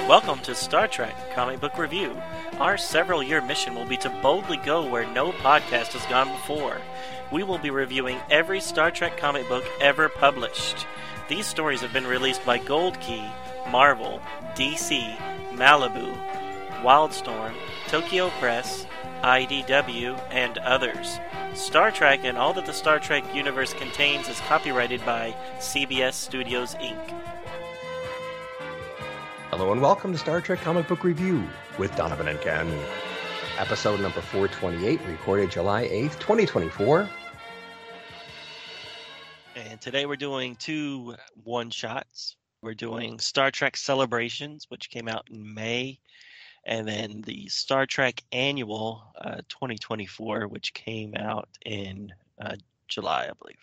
Welcome to Star Trek Comic Book Review. Our several-year mission will be to boldly go where no podcast has gone before. We will be reviewing every Star Trek comic book ever published. These stories have been released by Gold Key, Marvel, DC, Malibu, Wildstorm, Tokyo Press, IDW, and others. Star Trek and all that the Star Trek universe contains is copyrighted by CBS Studios, Inc. Hello and welcome to Star Trek Comic Book Review with Donovan and Ken. Episode number 428, recorded July 8th, 2024. And today we're doing two one-shots. We're doing Star Trek Celebrations, which came out in May, and then the Star Trek Annual 2024, which came out in July, I believe.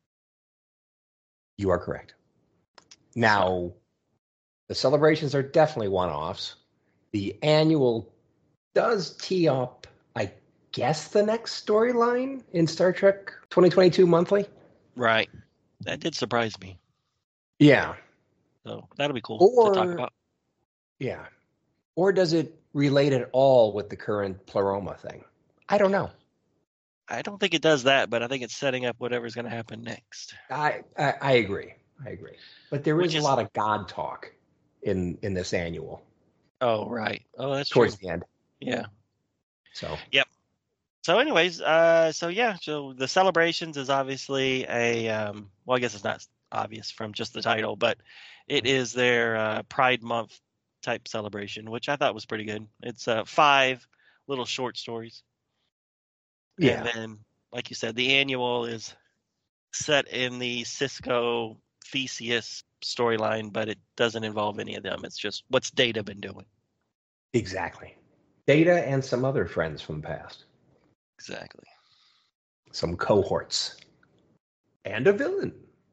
You are correct. Now, the celebrations are definitely one-offs. The annual does tee up, I guess, the next storyline in Star Trek 2022 Monthly. Right. That did surprise me. Yeah. So that'll be cool to talk about. Yeah. Or does it relate at all with the current Pleroma thing? I don't know. I don't think it does that, but I think it's setting up whatever's going to happen next. I agree. But there is a lot of God talk in this annual. Oh, right. Oh, that's towards true. the end. Yeah. So. Yep. So anyways, so the Celebrations is obviously a, well, I guess it's not obvious from just the title, but it is their Pride Month type celebration, which I thought was pretty good. It's 5 little short stories. Yeah. And then, like you said, the annual is set in the Cisco Theseus storyline, but it doesn't involve any of them. It's just what's Data been doing. Exactly. Data and some other friends from the past. Exactly. Some cohorts. And a villain.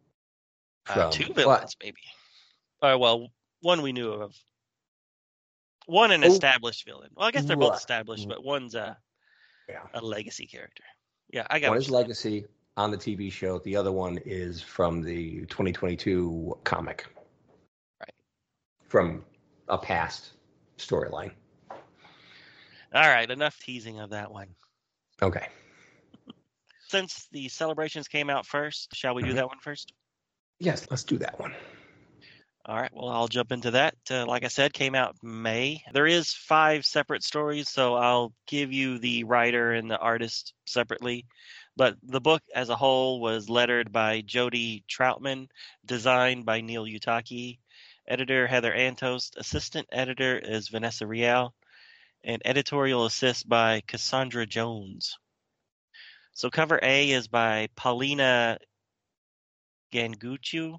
2 villains, maybe. Well, one we knew of. One an established villain. Well, I guess they're both established, but one's a legacy character. Yeah, I got one is legacy on the TV show. The other one is from the 2022 comic. Right. From a past storyline. All right, enough teasing of that one. Okay. Since the Celebrations came out first, shall we do that one first? Yes, let's do that one. All right, well, I'll jump into that. Like I said, came out May. There is 5 separate stories, so I'll give you the writer and the artist separately. But the book as a whole was lettered by Jody Troutman, designed by Neil Utaki, editor Heather Antost, assistant editor is Vanessa Rial, and editorial assist by Cassandra Jones. So cover A is by Paulina Ganguchu.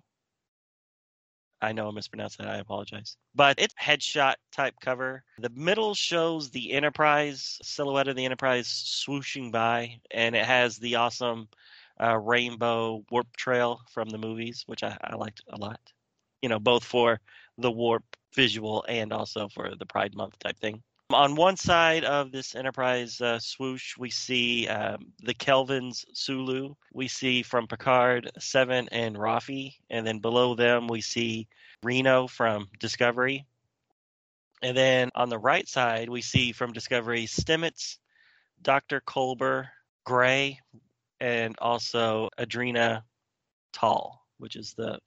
I know I mispronounced that. I apologize. But it's headshot type cover. The middle shows the Enterprise, silhouette of the Enterprise swooshing by, and it has the awesome rainbow warp trail from the movies, which I liked a lot. You know, both for the warp visual and also for the Pride Month type thing. On one side of this Enterprise swoosh, we see the Kelvins Sulu. We see from Picard, Seven and Rafi. And then below them, we see Reno from Discovery. And then on the right side, we see from Discovery, Stamets, Dr. Culber, Gray, and also Adrena Tall, which is the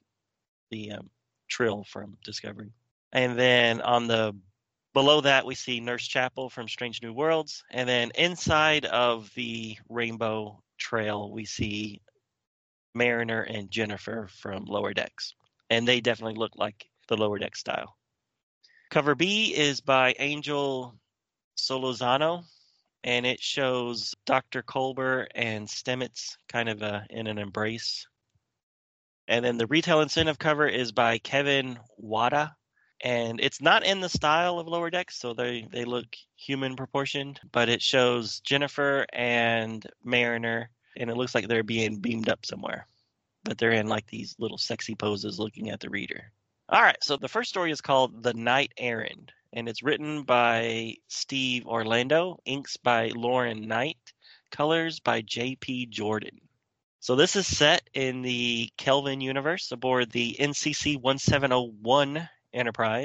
Trill from Discovery. And then on the below that, we see Nurse Chapel from Strange New Worlds. And then inside of the rainbow trail, we see Mariner and Jennifer from Lower Decks. And they definitely look like the Lower Deck style. Cover B is by Angel Solozano. And it shows Dr. Culber and Stamets kind of in an embrace. And then the retail incentive cover is by Kevin Wada. And it's not in the style of Lower Decks, so they look human proportioned, but it shows Jennifer and Mariner, and it looks like they're being beamed up somewhere. But they're in like these little sexy poses looking at the reader. All right, so the first story is called The Night Errand, and it's written by Steve Orlando, inks by Lauren Knight, colors by J.P. Jordan. So this is set in the Kelvin universe aboard the NCC 1701 Enterprise,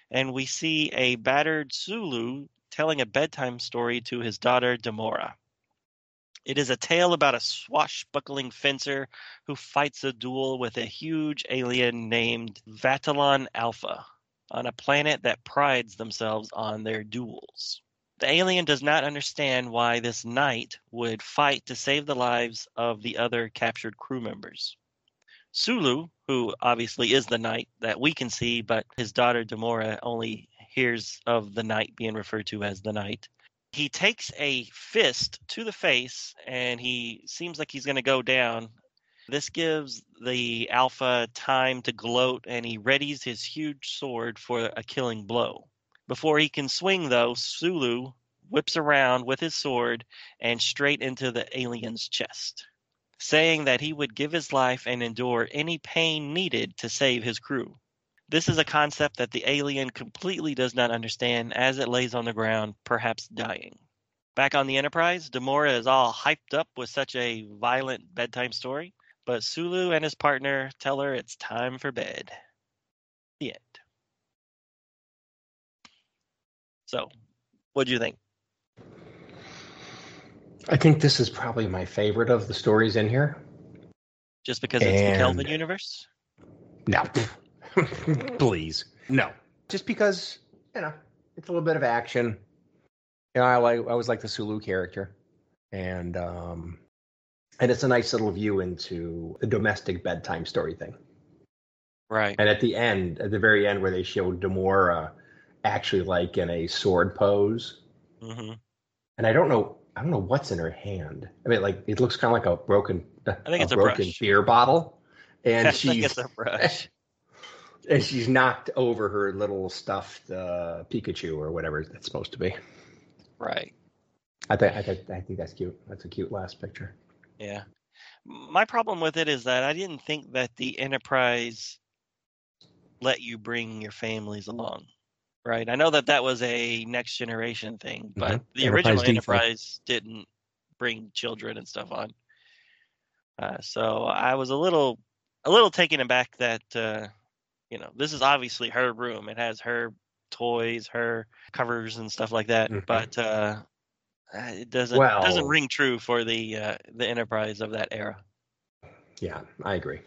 and we see a battered Sulu telling a bedtime story to his daughter Demora. It is a tale about a swashbuckling fencer who fights a duel with a huge alien named Vatalon Alpha on a planet that prides themselves on their duels. The alien does not understand why this knight would fight to save the lives of the other captured crew members. Sulu, who obviously is the knight that we can see, but his daughter Demora only hears of the knight being referred to as the knight. He takes a fist to the face and he seems like he's going to go down. This gives the Alpha time to gloat and he readies his huge sword for a killing blow. Before he can swing, though, Sulu whips around with his sword and straight into the alien's chest, saying that he would give his life and endure any pain needed to save his crew. This is a concept that the alien completely does not understand as it lays on the ground, perhaps dying. Back on the Enterprise, Demora is all hyped up with such a violent bedtime story, but Sulu and his partner tell her it's time for bed. The end. So, what do you think? I think this is probably my favorite of the stories in here. Just because it's the Kelvin universe? No. Please. No. Just because, it's a little bit of action. I always like the Sulu character. And it's a nice little view into the domestic bedtime story thing. Right. And at the very end where they showed Demora actually like in a sword pose. Mm-hmm. And I don't know what's in her hand. I mean, like it looks kind of like a broken brush. beer bottle. And I think it's a brush. And she's knocked over her little stuffed Pikachu or whatever that's supposed to be. Right. I think that's cute. That's a cute last picture. Yeah. My problem with it is that I didn't think that the Enterprise let you bring your families along. Right. I know that was a next generation thing, but the original Enterprise didn't bring children and stuff on. So I was a little taken aback that this is obviously her room. It has her toys, her covers, and stuff like that. Mm-hmm. But it doesn't ring true for the Enterprise of that era. Yeah, I agree.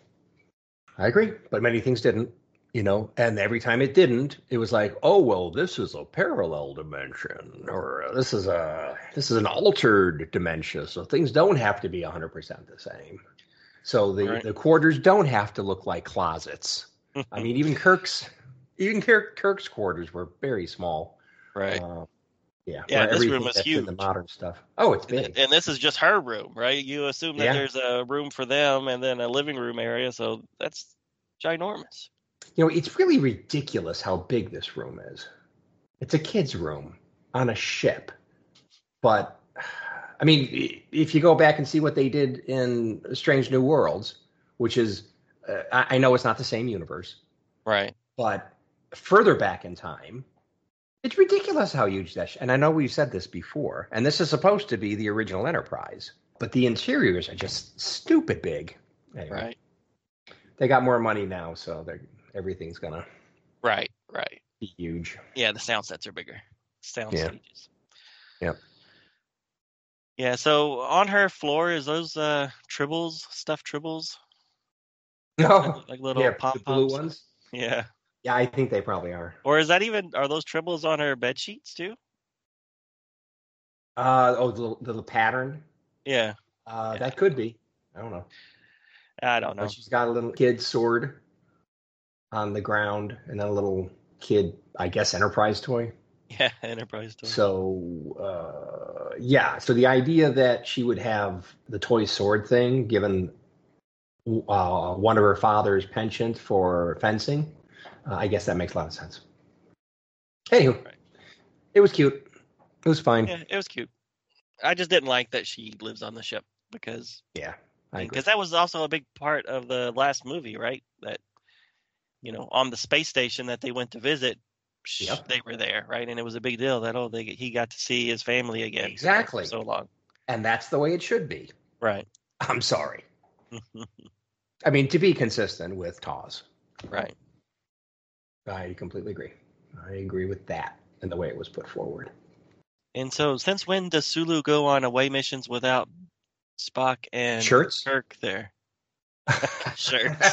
But many things didn't. And every time it didn't, it was like, oh well, this is a parallel dimension, or this is an altered dimension, so things don't have to be 100% the same. So the quarters don't have to look like closets. I mean, even Kirk's quarters were very small. Right. Yeah. This room is huge. The modern stuff. Oh, it's big. And this is just her room, right? You assume that there's a room for them and then a living room area, so that's ginormous. It's really ridiculous how big this room is. It's a kid's room on a ship. But, I mean, if you go back and see what they did in Strange New Worlds, which is, I know it's not the same universe. Right. But further back in time, it's ridiculous how huge that and I know we've said this before, and this is supposed to be the original Enterprise, but the interiors are just stupid big. Anyway, right. They got more money now, so everything's gonna be huge. Yeah, the sound sets are bigger. Stages. Yep. Yeah, so on her floor is those tribbles, stuffed tribbles? No. Like little pop-pops? The blue ones? Yeah. Yeah, I think they probably are. Or are those tribbles on her bed sheets too? The little pattern? Yeah. That could be. I don't know. But she's got a little kid sword on the ground and then a little kid, I guess, Enterprise toy. Yeah, Enterprise toy. So, So the idea that she would have the toy sword thing given one of her father's penchant for fencing, I guess that makes a lot of sense. Anywho, It was cute. It was fine. Yeah, it was cute. I just didn't like that she lives on the ship because that was also a big part of the last movie, right? That on the space station that they went to visit, they were there, right? And it was a big deal that he got to see his family again. Exactly. For so long. And that's the way it should be. Right. I'm sorry. I mean, to be consistent with TOS. Right. I completely agree. I agree with that and the way it was put forward. And so, since when does Sulu go on away missions without Spock and Shirts? Kirk there? Shirts.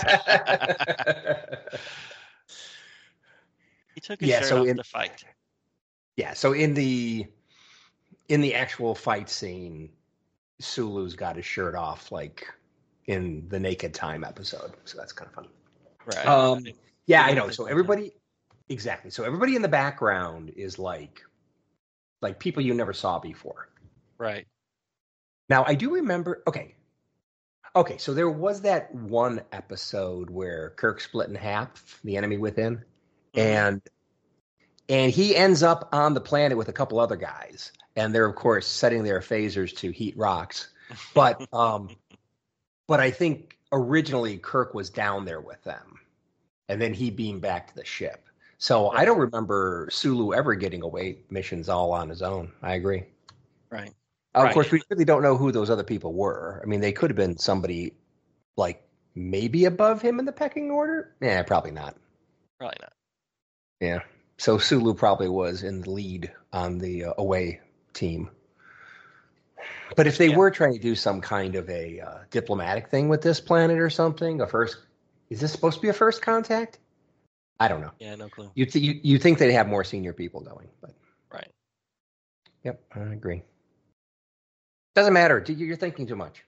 He took his shirt off to fight. Yeah, so in the actual fight scene, Sulu's got his shirt off, like in the Naked Time episode. So that's kind of fun. Right. Yeah, I know. So everybody, exactly. So everybody in the background is like people you never saw before. Right. Now I do remember. Okay. So there was that one episode where Kirk split in half, the enemy within, and he ends up on the planet with a couple other guys, and they're of course setting their phasers to heat rocks. But I think originally Kirk was down there with them, and then he beamed back to the ship. So I don't remember Sulu ever getting away missions all on his own. I agree. Right. Of course, we really don't know who those other people were. I mean, they could have been somebody like maybe above him in the pecking order. Yeah, probably not. Probably not. Yeah. So Sulu probably was in the lead on the away team. But if they were trying to do some kind of a diplomatic thing with this planet or something, is this supposed to be a first contact? I don't know. Yeah, no clue. You think they'd have more senior people going, but right. Yep, I agree. Doesn't matter. You're thinking too much.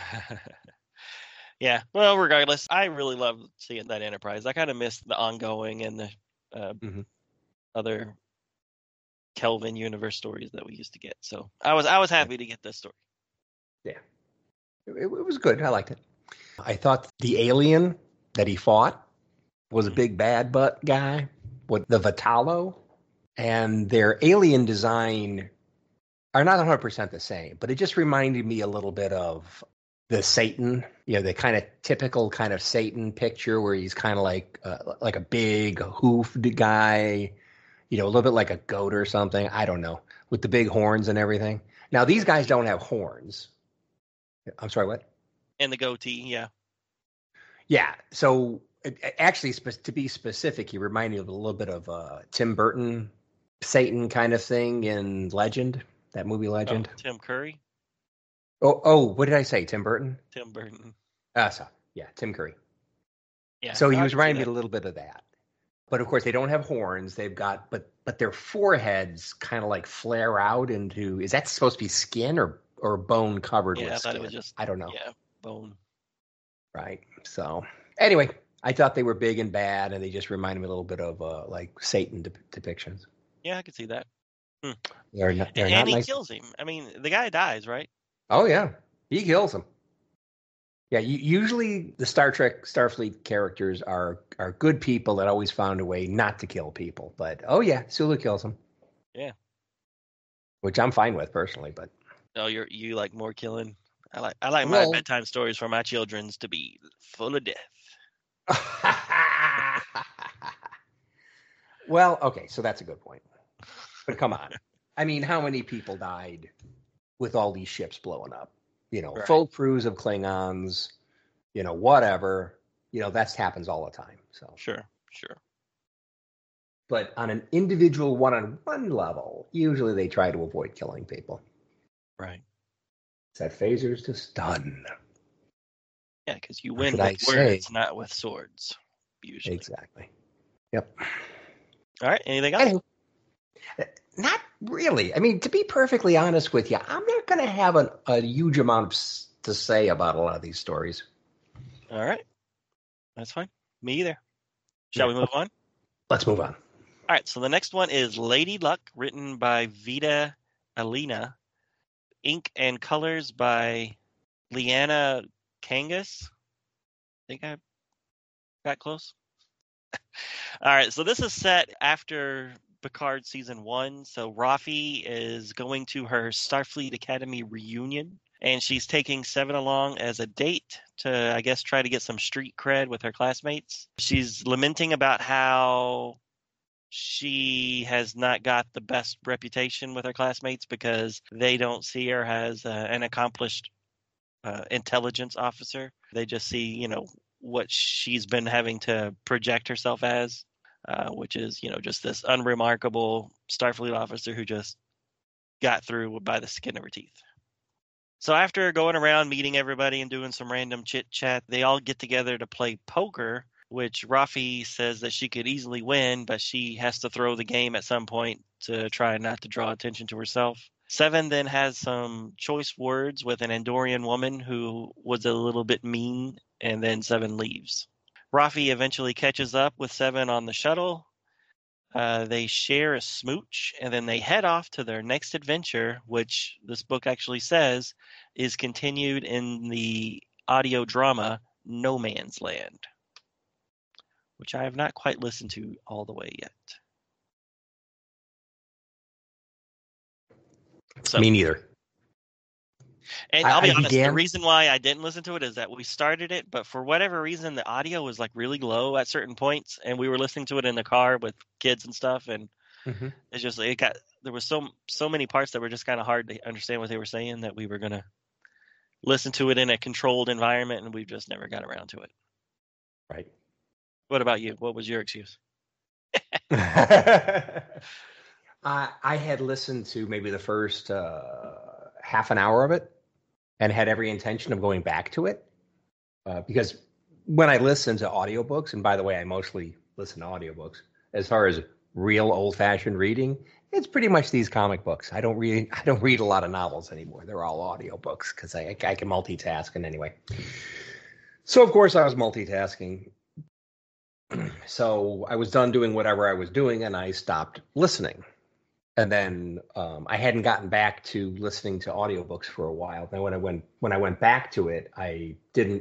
Yeah. Well, regardless, I really love seeing that Enterprise. I kind of missed the ongoing and the other Kelvin universe stories that we used to get. So I was happy to get this story. Yeah, it was good. I liked it. I thought the alien that he fought was a big bad butt guy with the Vitalo, and their alien design are not 100% the same, but it just reminded me a little bit of the Satan, the kind of typical kind of Satan picture where he's kind of like a big hoofed guy, a little bit like a goat or something. I don't know, with the big horns and everything. Now, these guys don't have horns. I'm sorry, what? And the goatee, yeah. Yeah, so actually, to be specific, he reminded me of a little bit of Tim Burton Satan kind of thing in Legend, that movie Legend. Oh, Tim Curry? Oh, what did I say? Tim Burton? Tim Burton. Tim Curry. Yeah. So he was reminding me a little bit of that. But of course, they don't have horns. They've got, but their foreheads kind of like flare out into. Is that supposed to be skin or bone covered with skin? I thought it was just. I don't know. Yeah, bone. Right. So anyway, I thought they were big and bad, and they just reminded me a little bit of like Satan depictions. Yeah, I could see that. They're not he nice. Kills him. I mean, the guy dies, right? Oh yeah, he kills him. Yeah, usually the Star Trek Starfleet characters are good people that always found a way not to kill people. But oh yeah, Sulu kills him. Yeah, which I'm fine with personally. But you like more killing. I like my bedtime stories for my children to be full of death. Well, okay, so that's a good point. But come on, I mean, how many people died with all these ships blowing up? Right. Full crews of Klingons, whatever. That happens all the time. So Sure. But on an individual one-on-one level, usually they try to avoid killing people. Right. Set phasers to stun. Yeah, because you win with words, not with swords, usually. Exactly. Yep. All right. Anything else? Anyway, not really. I mean, to be perfectly honest with you, I'm not going to have a huge amount to say about a lot of these stories. All right. That's fine. Me either. Shall we move on? Let's move on. All right. So the next one is Lady Luck, written by Vita Alina. Ink and colors by Liana Kangas. I think I got close. All right. So this is set after Picard season 1. So Rafi is going to her Starfleet Academy reunion, and she's taking Seven along as a date to, I guess, try to get some street cred with her classmates. She's lamenting about how she has not got the best reputation with her classmates because they don't see her as an accomplished intelligence officer. They just see, what she's been having to project herself as. which is, just this unremarkable Starfleet officer who just got through by the skin of her teeth. So after going around meeting everybody and doing some random chit chat, they all get together to play poker, which Rafi says that she could easily win, but she has to throw the game at some point to try not to draw attention to herself. Seven then has some choice words with an Andorian woman who was a little bit mean, and then Seven leaves. Rafi eventually catches up with Seven on the shuttle. They share a smooch, and then they head off to their next adventure, which this book actually says is continued in the audio drama No Man's Land, which I have not quite listened to all the way yet. So, me neither. And I'll be honest, the reason why I didn't listen to it is that we started it, but for whatever reason, the audio was like really low at certain points, and we were listening to it in the car with kids and stuff, and it's just there was so many parts that were just kind of hard to understand what they were saying that we were gonna listen to it in a controlled environment, and we just never got around to it. Right. What about you? What was your excuse? I had listened to maybe the first half an hour of it and had every intention of going back to it because when I listen to audiobooks, and by the way, I mostly listen to audiobooks, as far as real old-fashioned reading, it's pretty much these comic books. I don't read a lot of novels anymore. They're all audiobooks because I can multitask. And anyway, so of course I was multitasking. So I was done doing whatever I was doing, and I stopped listening. And then I hadn't gotten back to listening to audiobooks for a while. Now, when I went back to it, I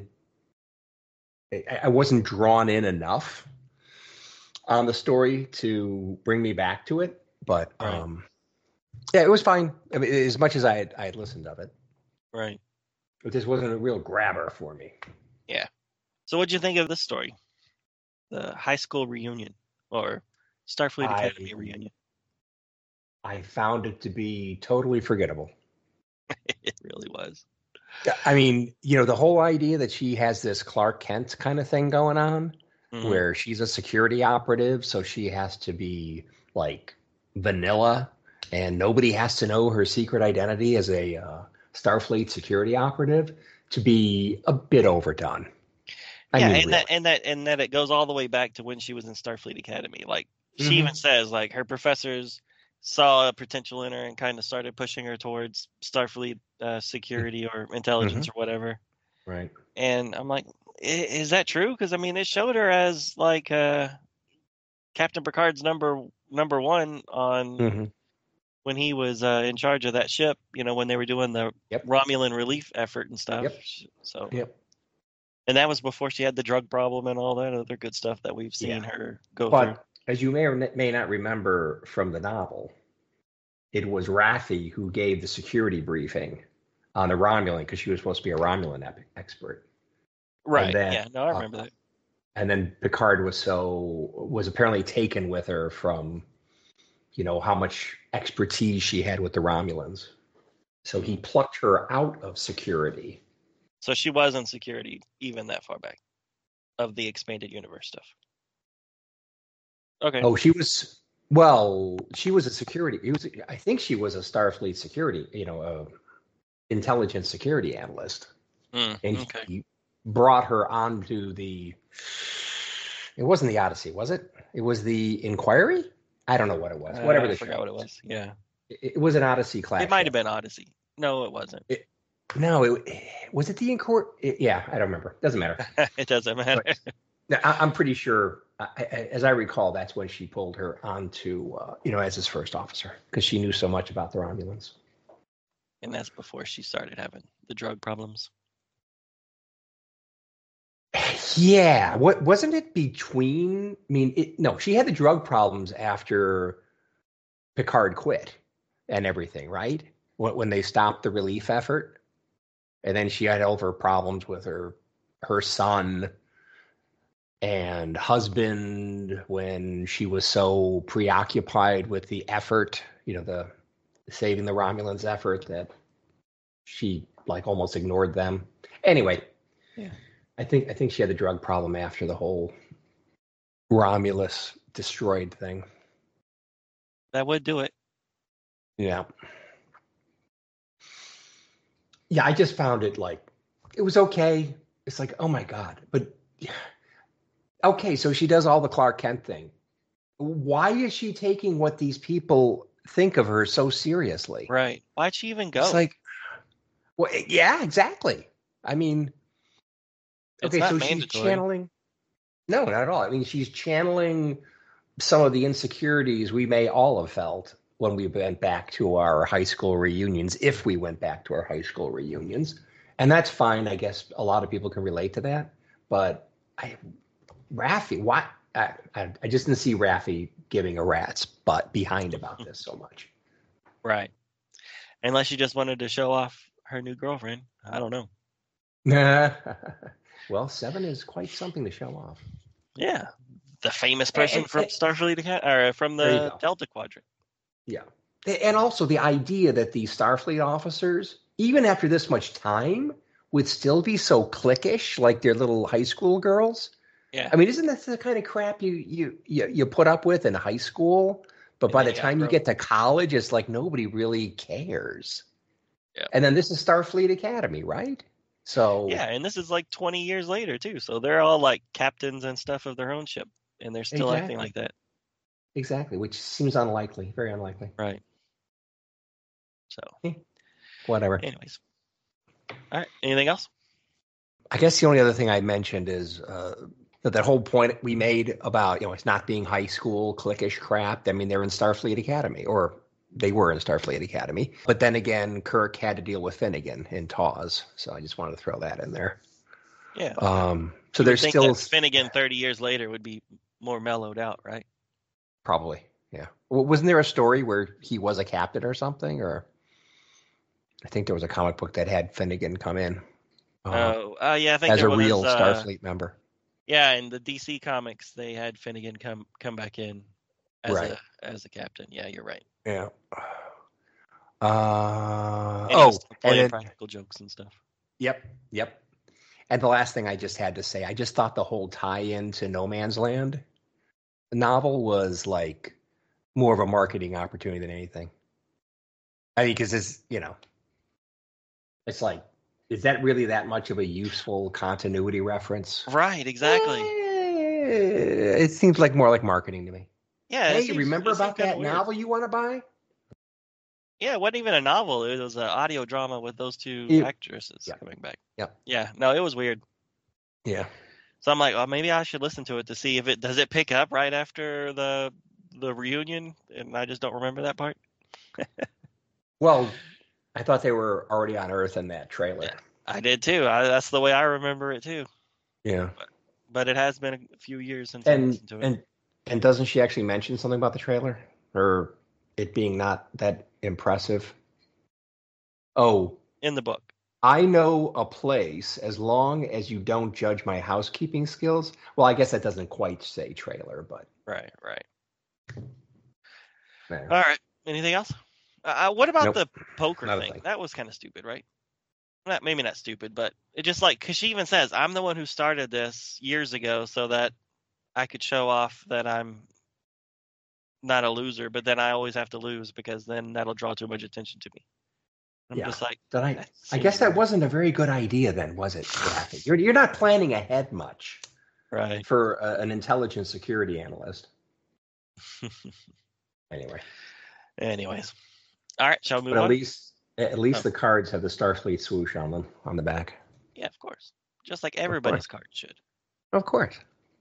wasn't drawn in enough on the story to bring me back to it. But right. Yeah, it was fine. I mean, as much as I had listened of it, right? It just wasn't a real grabber for me. Yeah. So, what'd you think of this story, the high school reunion or Starfleet Academy reunion? I found it to be totally forgettable. It really was. I mean, the whole idea that she has this Clark Kent kind of thing going on, where she's a security operative, so she has to be like vanilla, and nobody has to know her secret identity as a Starfleet security operative, to be a bit overdone. And that it goes all the way back to when she was in Starfleet Academy. Like she even says, like her professors saw a potential in her and kind of started pushing her towards Starfleet security or intelligence or whatever. Right. And I'm like, is that true? Because I mean, it showed her as like Captain Picard's number one on when he was in charge of that ship. When they were doing the Romulan relief effort and stuff. Yep. So. Yep. And that was before she had the drug problem and all that other good stuff that we've seen her go through. As you may or may not remember from the novel, it was Raffi who gave the security briefing on the Romulan, because she was supposed to be a Romulan expert. Right. Then, I remember that. And then Picard was apparently taken with her from, how much expertise she had with the Romulans. So he plucked her out of security. So she was in security even that far back of the expanded universe stuff. Okay. Oh, she was a security. I think she was a Starfleet security, intelligence security analyst. And he brought her onto it wasn't the Odyssey, was it? It was the Inquiry? I don't know what it was. Whatever I forgot what it was. Yeah. It was an Odyssey class. It might have been Odyssey. No, it wasn't. Was it the Inquiry? Yeah, I don't remember. Doesn't matter. It doesn't matter. But, I'm pretty sure, as I recall, that's when she pulled her onto, as his first officer, because she knew so much about the Romulans. And that's before she started having the drug problems. Yeah. What wasn't it between? I mean, no, she had the drug problems after Picard quit and everything, right? When they stopped the relief effort. And then she had over problems with her son and husband when she was so preoccupied with the effort, the saving the Romulans effort, that she almost ignored them. Anyway, I think she had the drug problem after the whole Romulus destroyed thing. That would do it. Yeah. Yeah, I just found it like, it was okay. It's like, oh my God. But, okay, so she does all the Clark Kent thing. Why is she taking what these people think of her so seriously? Right. Why'd she even go? It's like, well, yeah, exactly. I mean, It's okay, not so she's mandatory. channeling. No, not at all. I mean, she's channeling some of the insecurities we may all have felt when we went back to our high school reunions, if we went back to our high school reunions. And that's fine. I guess a lot of people can relate to that. But Raffi, why? I just didn't see Raffi giving a rat's butt behind about this so much. Right. Unless she just wanted to show off her new girlfriend. I don't know. Well, 7 is quite something to show off. Yeah. The famous person from Starfleet or from the Delta Quadrant. Yeah. And also the idea that these Starfleet officers, even after this much time, would still be so cliquish, like they're little high school girls. Yeah. I mean, isn't that the kind of crap you put up with in high school? But by the time you get to college, it's like nobody really cares. Yeah. And then this is Starfleet Academy, right? So yeah, and this is like 20 years later too. So they're all like captains and stuff of their own ship, and they're still acting like that. Exactly, which seems unlikely, very unlikely. Right. So, whatever. Anyways, all right. Anything else? I guess the only other thing I mentioned is that whole point we made about it's not being high school cliquish crap. I mean, they're in Starfleet Academy, or they were in Starfleet Academy. But then again, Kirk had to deal with Finnegan in TOS, so I just wanted to throw that in there. Yeah. So there's still Finnegan 30 years later would be more mellowed out, right? Probably, yeah. Well, wasn't there a story where he was a captain or something? Or I think there was a comic book that had Finnegan come in. Yeah, I think as there a was, real Starfleet member. Yeah, in the DC comics, they had Finnegan come back in as a captain. Yeah, you're right. Yeah. Playing practical jokes and stuff. Yep. And the last thing I just had to say, I just thought the whole tie-in to No Man's Land novel was like more of a marketing opportunity than anything. I mean, because it's it's like, is that really that much of a useful continuity reference? Right, exactly. It seems like more like marketing to me. Yeah. Hey, remember about that novel you want to buy? Yeah, it wasn't even a novel. It was an audio drama with those two actresses coming back. Yep. Yeah. No, it was weird. Yeah. So I'm like, well, maybe I should listen to it to see if it does it pick up right after the reunion, and I just don't remember that part. Well, I thought they were already on Earth in that trailer. Yeah, I did too. That's the way I remember it too. Yeah. But it has been a few years since I listened to it. And doesn't she actually mention something about the trailer? Or it being not that impressive? Oh. In the book. I know a place as long as you don't judge my housekeeping skills. Well, I guess that doesn't quite say trailer, but. Right. Yeah. All right. Anything else? What about the poker Not thing? That was kind of stupid, right? Maybe not stupid, but it just like, because she even says, I'm the one who started this years ago so that I could show off that I'm not a loser, but then I always have to lose because then that'll draw too much attention to me. I'm just like, I guess that wasn't a very good idea then, was it? You're not planning ahead much, right? For an intelligence security analyst. Anyways, all right, shall we move on? At least the cards have the Starfleet swoosh on them on the back. Yeah, of course, just like everybody's card should. Of course.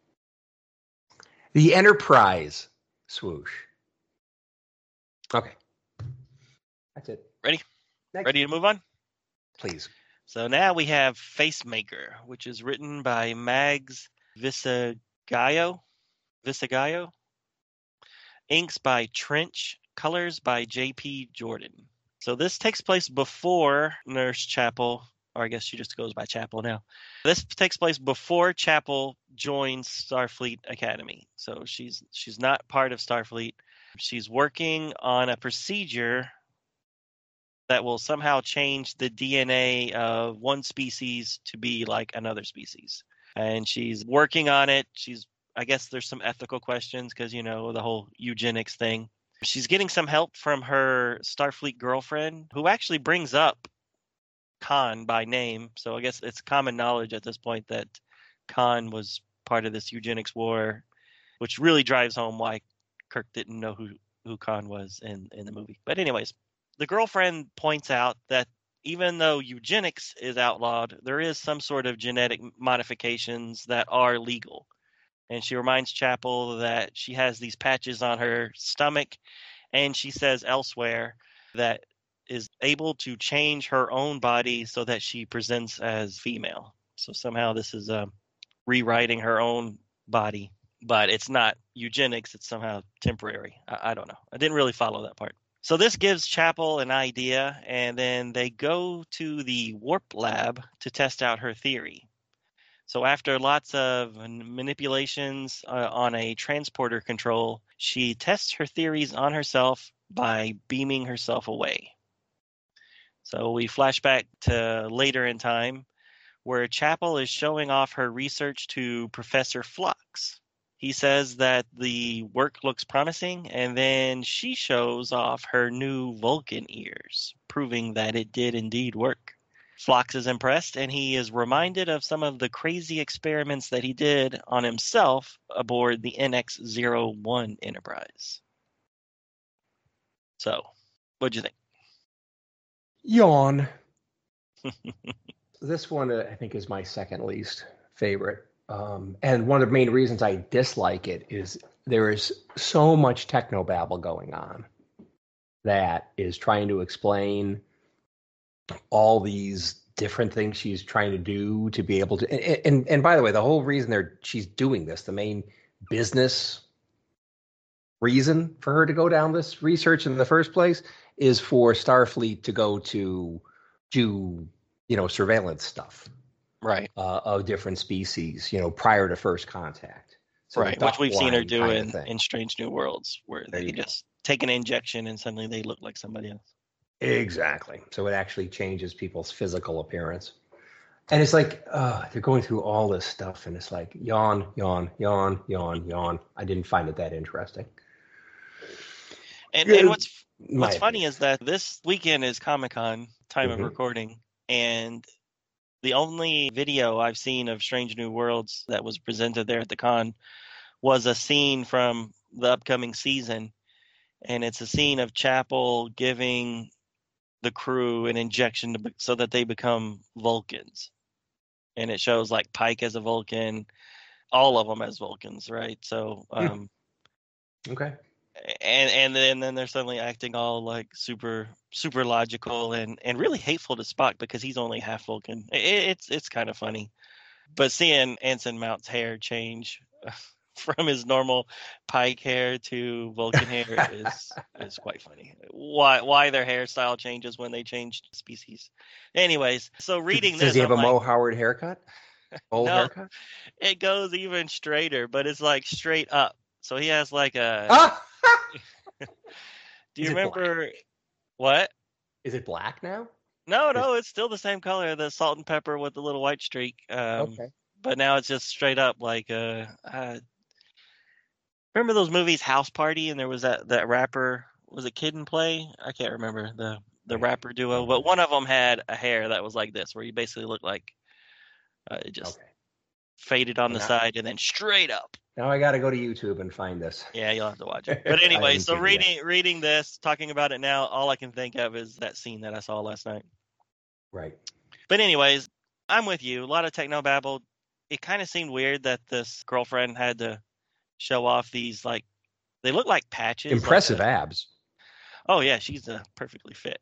The Enterprise swoosh. Okay, that's it. Ready? Ready to move on? Please. So now we have Facemaker, which is written by Mags Visagayo. Inks by Trench. Colors by J.P. Jordan. So this takes place before Nurse Chapel, or I guess she just goes by Chapel now. This takes place before Chapel joins Starfleet Academy. So she's not part of Starfleet. She's working on a procedure that will somehow change the DNA of one species to be like another species. And she's working on it. She's I guess there's some ethical questions because, the whole eugenics thing. She's getting some help from her Starfleet girlfriend, who actually brings up Khan by name. So I guess it's common knowledge at this point that Khan was part of this eugenics war, which really drives home why Kirk didn't know who Khan was in the movie. But anyways, the girlfriend points out that even though eugenics is outlawed, there is some sort of genetic modifications that are legal. And she reminds Chapel that she has these patches on her stomach, and she says elsewhere that is able to change her own body so that she presents as female. So somehow this is rewriting her own body, but it's not eugenics. It's somehow temporary. I don't know. I didn't really follow that part. So this gives Chapel an idea, and then they go to the warp lab to test out her theory. So after lots of manipulations on a transporter control, she tests her theories on herself by beaming herself away. So we flash back to later in time, where Chapel is showing off her research to Professor Phlox. He says that the work looks promising, and then she shows off her new Vulcan ears, proving that it did indeed work. Phlox is impressed, and he is reminded of some of the crazy experiments that he did on himself aboard the NX-01 Enterprise. So, what'd you think? Yawn. This one, I think, is my second least favorite. And one of the main reasons I dislike it is there is so much technobabble going on that is trying to explain all these different things she's trying to do to be able to. And by the way, the whole reason she's doing this, the main business reason for her to go down this research in the first place, is for Starfleet to go to do, surveillance stuff. Right. Of different species, prior to first contact. So right, which we've seen her do in Strange New Worlds, where they just take an injection and suddenly they look like somebody else. Exactly. So it actually changes people's physical appearance. And it's like, they're going through all this stuff, and it's like, yawn, yawn, yawn, yawn, yawn. I didn't find it that interesting. And what's funny is that this weekend is Comic-Con, time of recording, and the only video I've seen of Strange New Worlds that was presented there at the con was a scene from the upcoming season. And it's a scene of Chapel giving the crew an injection so that they become Vulcans. And it shows like Pike as a Vulcan, all of them as Vulcans, right? So, okay. And then they're suddenly acting all like super logical and really hateful to Spock because he's only half Vulcan. It's kind of funny, but seeing Anson Mount's hair change from his normal Pike hair to Vulcan hair is quite funny. Why their hairstyle changes when they change species? Anyways, so reading this, does he have a Mo Howard haircut? Old haircut? It goes even straighter, but it's like straight up. So he has like a. Do you remember black? What? Is it black now? No, it's still the same color, the salt and pepper with the little white streak. Okay. But now it's just straight up like remember those movies House Party, and there was that rapper, was it Kid and Play? I can't remember the rapper duo, but one of them had a hair that was like this, where you basically looked like it just faded on the side and then straight up. Now I got to go to YouTube and find this. Yeah, you'll have to watch it. But anyway, so reading this, talking about it now, all I can think of is that scene that I saw last night. Right. But anyways, I'm with you. A lot of technobabble. It kind of seemed weird that this girlfriend had to show off these, like, they look like patches. Impressive abs. Oh, yeah, she's perfectly fit.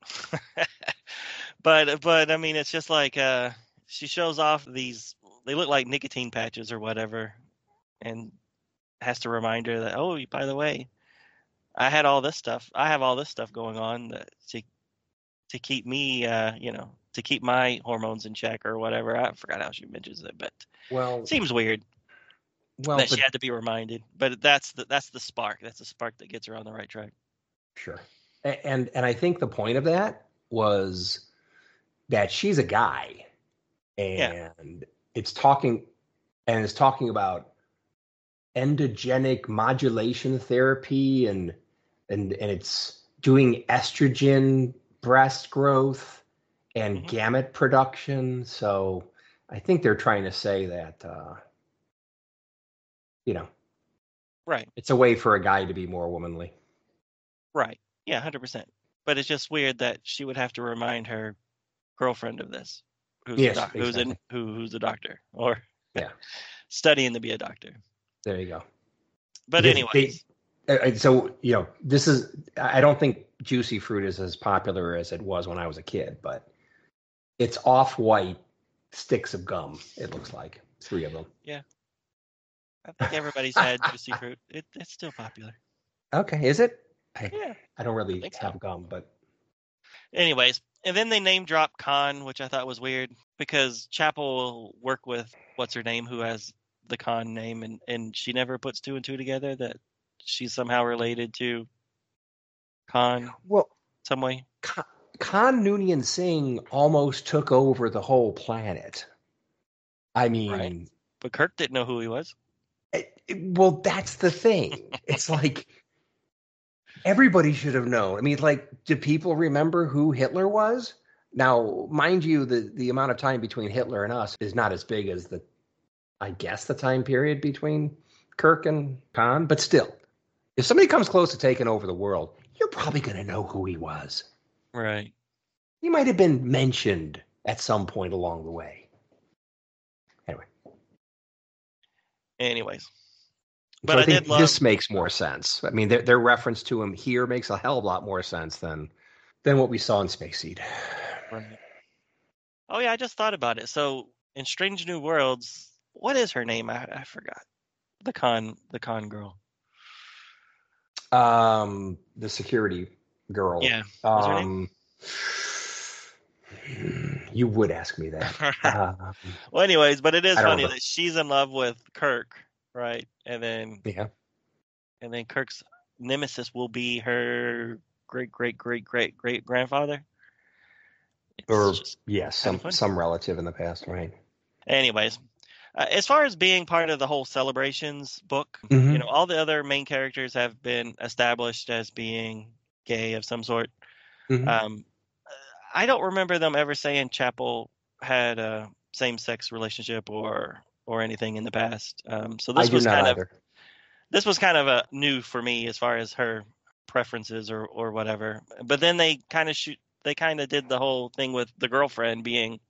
But I mean, it's just like she shows off these, they look like nicotine patches or whatever, and has to remind her that, oh, by the way, I have all this stuff going on to keep me, to keep my hormones in check or whatever. I forgot how she mentions it, but it seems weird. That she had to be reminded, but that's the spark. That's the spark that gets her on the right track. Sure, and I think the point of that was that she's a guy, and it's talking about endogenic modulation therapy, and it's doing estrogen breast growth and Hmm. gamete production. So I think they're trying to say that you know Right. it's a way for a guy to be more womanly. Right. Yeah, 100%. But it's just weird that she would have to remind her girlfriend of this, Yes, exactly. who's a doctor or Yeah, studying to be a doctor. there you go. But Because they, anyways, so this is. I don't think Juicy Fruit is as popular as it was when I was a kid, but it's off-white sticks of gum. It looks like three of them. yeah, I think everybody's had juicy fruit. It's still popular. Okay, is it? I Yeah, I don't I really think so. have gum, but Anyways, and then they name drop Khan, which I thought was weird because Chapel will work with what's her name, who has the Khan name, and she never puts two and two together that she's somehow related to Khan well, some way. Khan, Khan Noonien Singh almost took over the whole planet. I Right. mean, But Kirk didn't know who he was. well, that's the thing. It's like everybody should have known. I mean, like, do people remember who Hitler was? Now, mind you, the amount of time between Hitler and us is not as big as I guess, the time period between Kirk and Khan. But still, if somebody comes close to taking over the world, you're probably going to know who he was. Right. He might have been mentioned at some point along the way. Anyway, Anyways, so but I I did think love. this makes more sense. I mean, their reference to him here makes a hell of a lot more sense than what we saw in Space Seed. Right. Oh yeah, I just thought about it. So in Strange New Worlds, what is her name? I forgot. The con girl. The security girl. Yeah. What's her name? You would ask me that. Well, anyways, but it is I don't funny remember. that she's in love with Kirk, right? Yeah. And then Kirk's nemesis will be her great great great great great grandfather. It's Or just yes, kind of some funny. some relative in the past, right? Anyways, as far as being part of the whole celebrations book, Mm-hmm. all the other main characters have been established as being gay of some sort. Mm-hmm. Um, I don't remember them ever saying Chapel had a same-sex relationship or anything in the past. So I do not either. this was kind of a new for me as far as her preferences or whatever. But then they kind of did the whole thing with the girlfriend being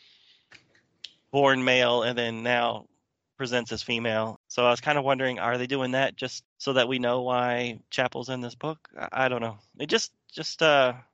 born male and then now presents as female. So I was kind of wondering, are they doing that just so that we know why Chapel's in this book? I don't know. It just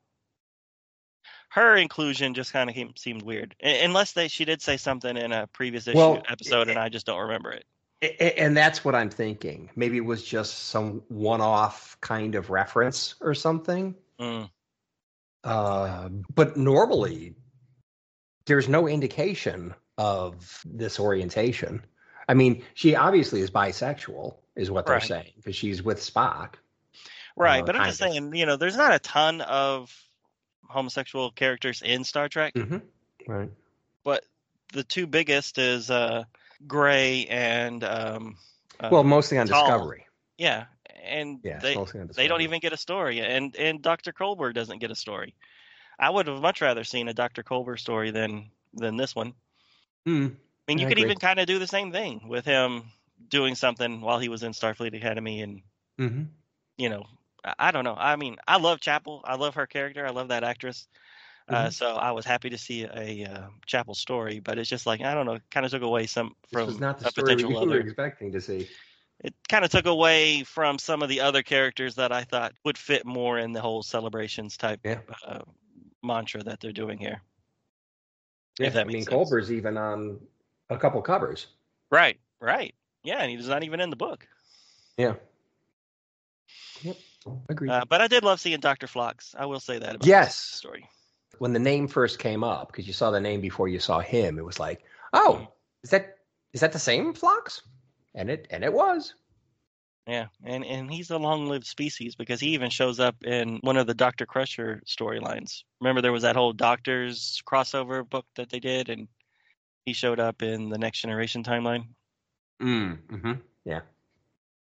her inclusion just kind of seemed weird, unless she did say something in a previous issue Well, episode and I just don't remember it. and that's what I'm thinking. Maybe it was just some one-off kind of reference or something. Mm, But normally, there's no indication of this orientation. I mean, she obviously is bisexual, is what they're right, saying, because she's with Spock, right. But I'm just kind of. saying, there's not a ton of homosexual characters in Star Trek, Mm-hmm. Right. but the two biggest is Gray and Well, um, mostly on Tall. Discovery. Yeah, and Yeah, it's mostly on they don't Discovery. even get a story, and Dr. Colbert doesn't get a story. I would have much rather seen a Dr. Colbert story than this one. Mm, I mean, you I could agree. even kind of do the same thing with him doing something while he was in Starfleet Academy, and Mm-hmm. you know, I don't know. I mean, I love Chapel. I love her character. I love that actress. Mm-hmm. So I was happy to see a Chapel story, but it's just like I don't know, kind of took away some This was from not the a story potential we were other. expecting to see. It kind of took away from some of the other characters that I thought would fit more in the whole celebrations type Yeah. uh, mantra that they're doing here. If Yeah. that I makes mean, sense. Culber's even on a couple covers. Right, right. Yeah, and he's not even in the book. Yeah. Yep. Agreed. But I did love seeing Dr. Phlox. I will say that about this Yes. story. When the name first came up, because you saw the name before you saw him, it was like, Mhm. oh, is that the same Phlox? And it was. Yeah, and he's a long-lived species because he even shows up in one of the Dr. Crusher storylines. Remember there was that whole Doctors crossover book that they did, and he showed up in the Next Generation timeline. Mm-hmm. Yeah.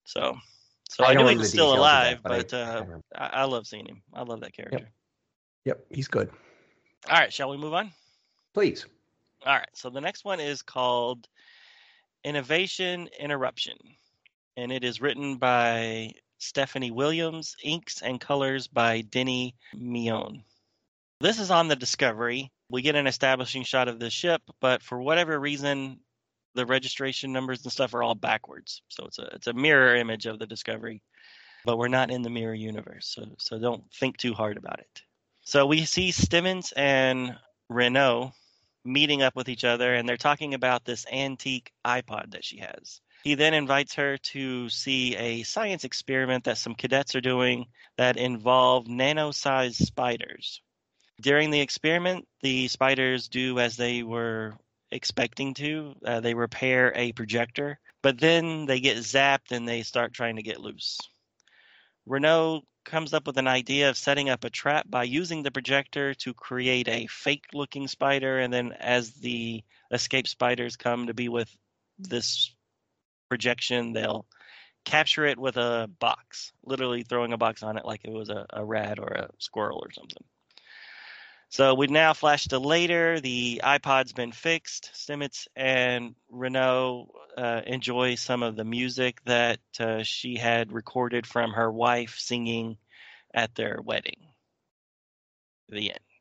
So I don't knew he remember was the still details of alive, that, but but I remember. I love seeing him. I love that character. Yep, he's good. All right, shall we move on? Please. All right, so the next one is called Innovation Interruption, and it is written by Stephanie Williams, inks and colors by Denny Mion. This is on the Discovery. We get an establishing shot of the ship, but for whatever reason, the registration numbers and stuff are all backwards. So it's a mirror image of the Discovery, but we're not in the mirror universe. So don't think too hard about it. So we see Stimmons and Renault meeting up with each other, and they're talking about this antique iPod that she has. He then invites her to see a science experiment that some cadets are doing that involve nano-sized spiders. During the experiment, the spiders do as they were expecting to. They repair a projector, but then they get zapped and they start trying to get loose. Renault comes up with an idea of setting up a trap by using the projector to create a fake-looking spider, and then as the escaped spiders come to be with this projection, they'll capture it with a box, literally throwing a box on it like it was a rat or a squirrel or something. So we now flash to later. The iPod's been fixed. Stamets and Renault enjoy some of the music that she had recorded from her wife singing at their wedding. The end.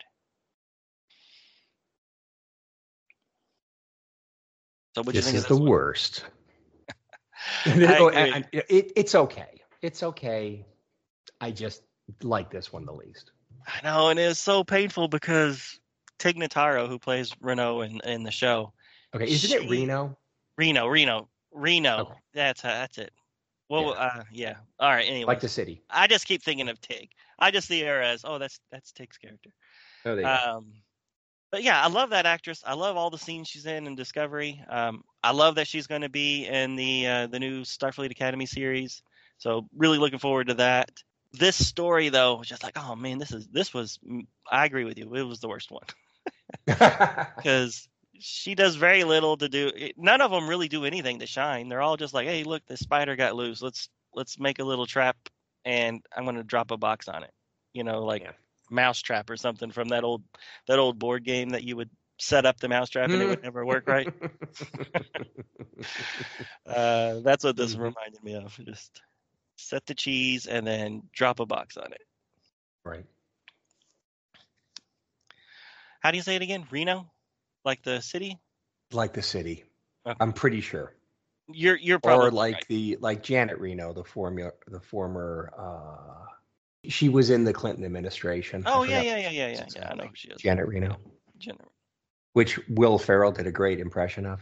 So what do you This think is of the this one? worst. I agree. It's okay. It's okay. I just like this one the least. I know, and it's so painful because Tig Notaro, who plays Renault in the show. Okay, isn't it Reno? Reno. Okay. That's it. Well, yeah. All right. Anyway, Like the city. I just keep thinking of Tig. I just see her as, oh, that's Tig's character. Oh, there you go. But yeah, I love that actress. I love all the scenes she's in Discovery. I love that she's going to be in the new Starfleet Academy series. So really looking forward to that. This story though was just like, oh man, this was. I agree with you. It was the worst one because she does very little to do. None of them really do anything to shine. They're all just like, hey, look, the spider got loose. Let's make a little trap, and I'm going to drop a box on it. Like Mousetrap or something from that old board game that you would set up the mousetrap and it would never work right. That's what this reminded me of. Just set the cheese and then drop a box on it. Right. How do you say it again? Reno? Like the city? Like the city. Okay. I'm pretty sure. You're probably or like right. like Janet Reno, the former she was in the Clinton administration. Oh yeah. I know who she is. Janet Reno. Janet. Which Will Ferrell did a great impression of.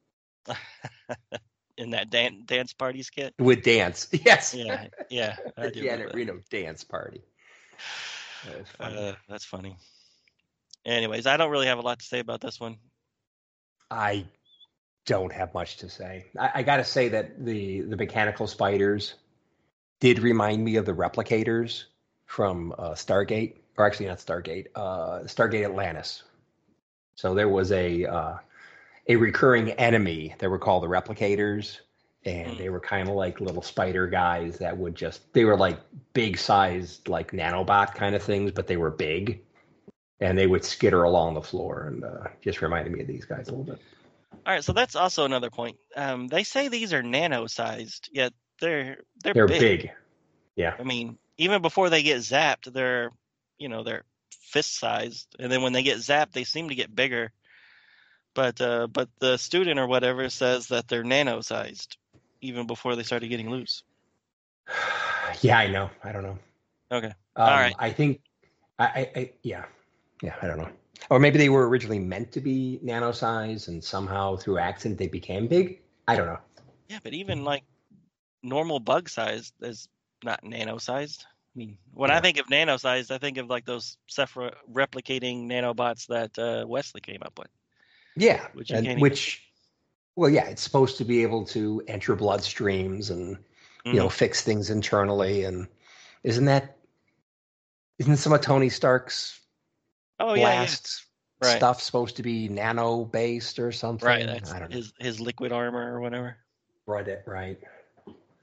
In that dance party skit? With dance. Yes. Yeah. The Janet Reno dance party. That was funny. That's funny. Anyways, I don't really have a lot to say about this one. I don't have much to say. I got to say that the mechanical spiders did remind me of the replicators from Stargate, or actually not Stargate, Stargate Atlantis. So there was a recurring enemy that were called the replicators, and they were kind of like little spider guys that would they were like big sized, like nanobot kind of things, but they were big, and they would skitter along the floor, and just reminded me of these guys a little bit. All right, so that's also another point. They say these are nano-sized, yet they're big. Yeah. I mean, even before they get zapped, they're fist-sized, and then when they get zapped, they seem to get bigger. But the student or whatever says that they're nano-sized, even before they started getting loose. Yeah, I know. I don't know. Okay. All right. I think I don't know. Or maybe they were originally meant to be nano-sized, and somehow through accident they became big. I don't know. Yeah, but even like normal bug size is not nano-sized. I mean, when I think of nano-sized, I think of like those self-replicating nanobots that Wesley came up with. Yeah, well, yeah, it's supposed to be able to enter bloodstreams and fix things internally. And isn't some of Tony Stark's blast stuff supposed to be nano based or something? Right, that's I don't know. His liquid armor or whatever. Right.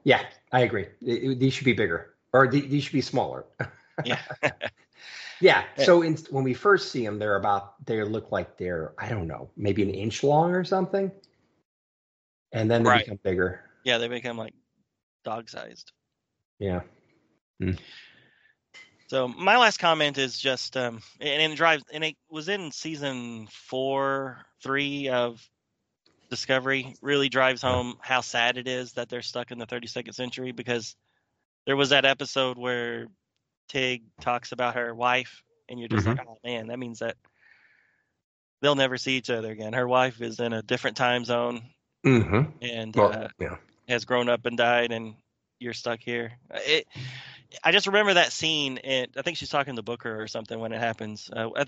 Yeah, I agree. These should be bigger, or these should be smaller. Yeah. Yeah. So when we first see them, they look like they're, I don't know, maybe an inch long or something, and then they Right. become bigger. Yeah, they become like dog-sized. Yeah. Mm. So my last comment is just, and it was in season 3 of Discovery. Really drives home how sad it is that they're stuck in the 32nd century, because there was that episode where Tig talks about her wife, and you're just like, oh man, that means that they'll never see each other again. Her wife is in a different time zone Mm-hmm. and Well, yeah. has grown up and died, and you're stuck here. I just remember that scene, and I think she's talking to Booker or something when it happens.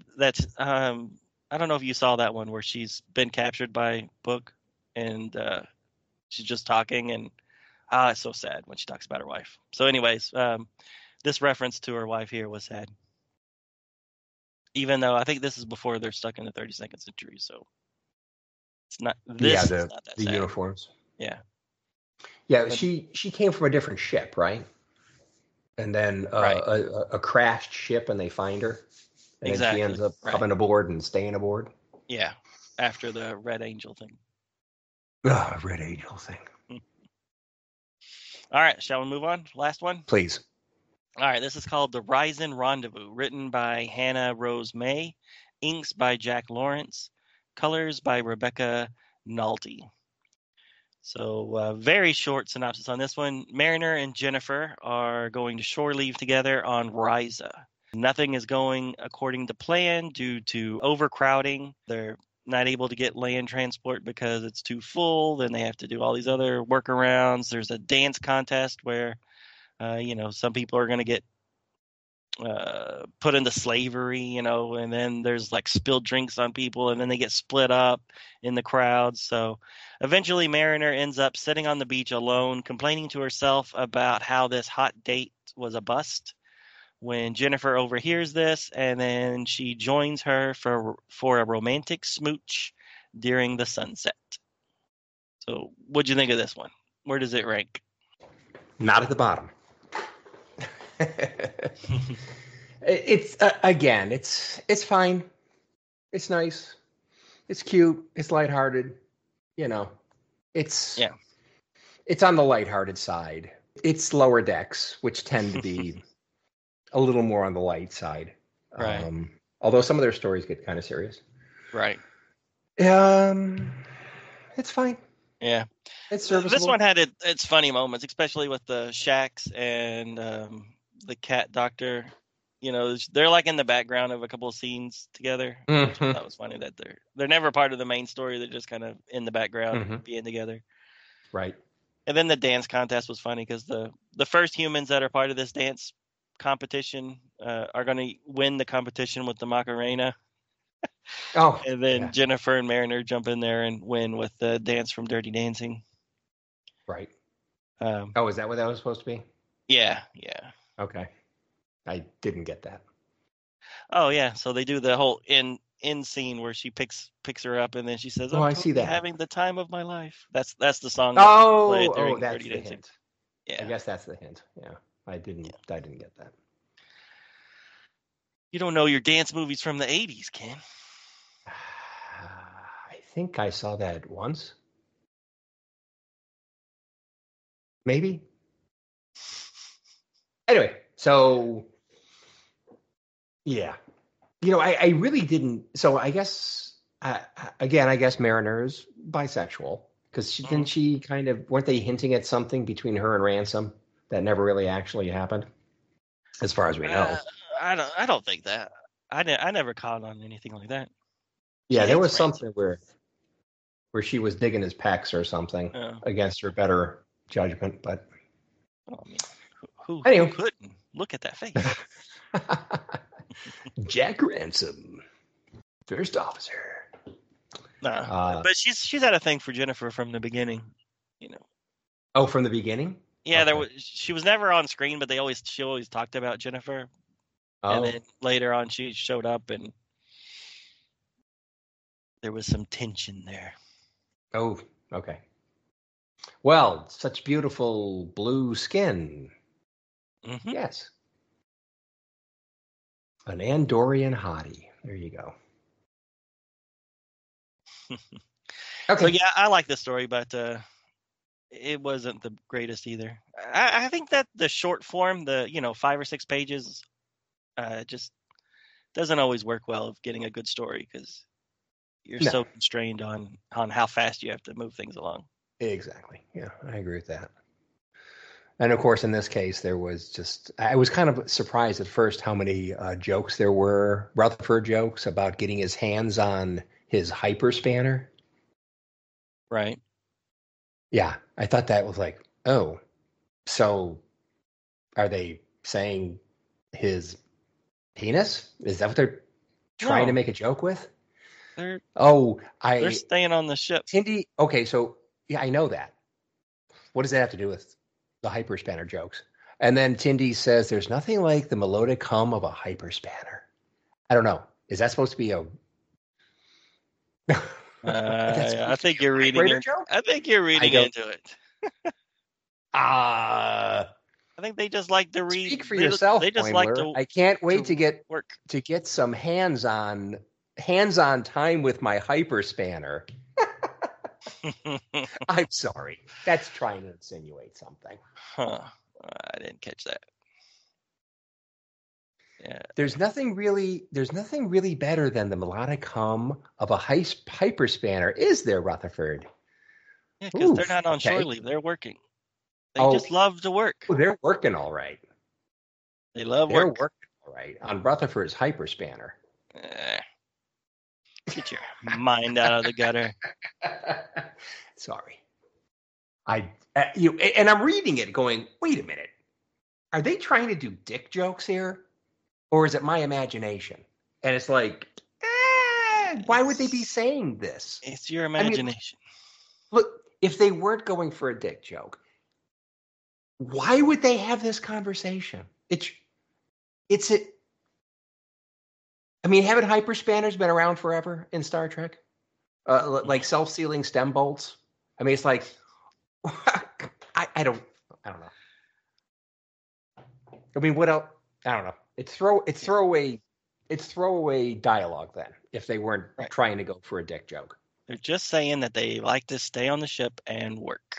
I don't know if you saw that one where she's been captured by Book, and she's just talking, and it's so sad when she talks about her wife. So, anyways, this reference to her wife here was sad, even though I think this is before they're stuck in the 32nd century. So it's not. This is not that the sad. uniforms. Yeah. Yeah, but she came from a different ship, right? And then Right. a crashed ship, and they find her, and Exactly. then she ends up coming aboard and staying aboard. Yeah, after the Red Angel thing. Red Angel thing. All right, shall we move on? Last one? Please. All right, this is called The Risen Rendezvous, written by Hannah Rose May, inks by Jack Lawrence, colors by Rebecca Nalty. So, very short synopsis on this one. Mariner and Jennifer are going to shore leave together on Risa. Nothing is going according to plan due to overcrowding. They're not able to get land transport because it's too full. Then they have to do all these other workarounds. There's a dance contest where, some people are going to get put into slavery, and then there's like spilled drinks on people, and then they get split up in the crowd. So eventually Mariner ends up sitting on the beach alone, complaining to herself about how this hot date was a bust. When Jennifer overhears this, and then she joins her for a romantic smooch during the sunset. So what'd you think of this one? Where does it rank? Not at the bottom. It's again, it's fine. It's nice. It's cute. It's lighthearted. It's on the lighthearted side. It's Lower Decks, which tend to be a little more on the light side. Right. Although some of their stories get kind of serious. Right. It's fine. Yeah. It's serviceable. This one had its funny moments, especially with the Shax and the cat doctor. They're like in the background of a couple of scenes together. Mm-hmm. That was funny that they're never part of the main story. They're just kind of in the background, being together. Right. And then the dance contest was funny because the first humans that are part of this dance competition are going to win the competition with the Macarena. Oh. And then Jennifer and Mariner jump in there and win with the dance from Dirty Dancing. Right. Is that what that was supposed to be? Yeah. Okay. I didn't get that. Oh yeah, so they do the whole in scene where she picks her up, and then she says, I see that. Having the time of my life." That's the song. That's the hint. Yeah, I guess that's the hint. Yeah, I didn't get that. You don't know your dance movies from the 80s, Ken. I think I saw that once. Maybe. Anyway, so yeah, I really didn't. So I guess again, I guess Mariner is bisexual because she kind of, weren't they hinting at something between her and Ransom that never really actually happened, as far as we know. I don't think that. I never caught on anything like that. Yeah, there was something where she was digging his pecs or something against her better judgment, but who couldn't look at that face? Jack Ransom, first officer. But she's had a thing for Jennifer from the beginning, Oh, from the beginning? Yeah, she was never on screen, but she always talked about Jennifer. Oh. And then later on, she showed up, and there was some tension there. Oh, okay. Well, such beautiful blue skin. Mm-hmm. Yes. An Andorian hottie. There you go. Okay. So yeah, I like this story, but it wasn't the greatest either. I think that the short form, the 5 or 6 pages, just doesn't always work well of getting a good story because you're No. so constrained on how fast you have to move things along. Exactly. Yeah, I agree with that. And of course, in this case, there was I was kind of surprised at first how many jokes there were, Rutherford jokes about getting his hands on his hyperspanner. Right. Yeah, I thought that was like, oh, so are they saying his penis? Is that what they're trying to make a joke with? They're they're staying on the ship. Tindy. Okay, so yeah, I know that. What does that have to do with the hyperspanner jokes? And then Tindy says there's nothing like the melodic hum of a hyperspanner. I don't know. Is that supposed to be a? I think you're reading it. I think you're reading into it. I think they just like to read. Speak for yourself, They just Boimler. like to. I can't wait to get some hands-on time with my hyperspanner. I'm sorry. That's trying to insinuate something. Huh. I didn't catch that. Yeah. There's nothing really better than the melodic hum of a hyperspanner, is there, Rutherford? Yeah, because they're not on shore leave. They're working. They just love to work. Oh, they're working all right. They love they're work. Working all right on Rutherford's hyperspanner. Get your mind out of the gutter. Sorry. And I'm reading it going, wait a minute. Are they trying to do dick jokes here? Or is it my imagination? And it's like, why would they be saying this? It's your imagination. Look, if they weren't going for a dick joke, why would they have this conversation? Haven't hyperspanners been around forever in Star Trek? Like self-sealing stem bolts? I mean, it's like, I don't know. I mean, what else? I don't know. It's throwaway dialogue then, if they weren't trying to go for a dick joke. They're just saying that they like to stay on the ship and work.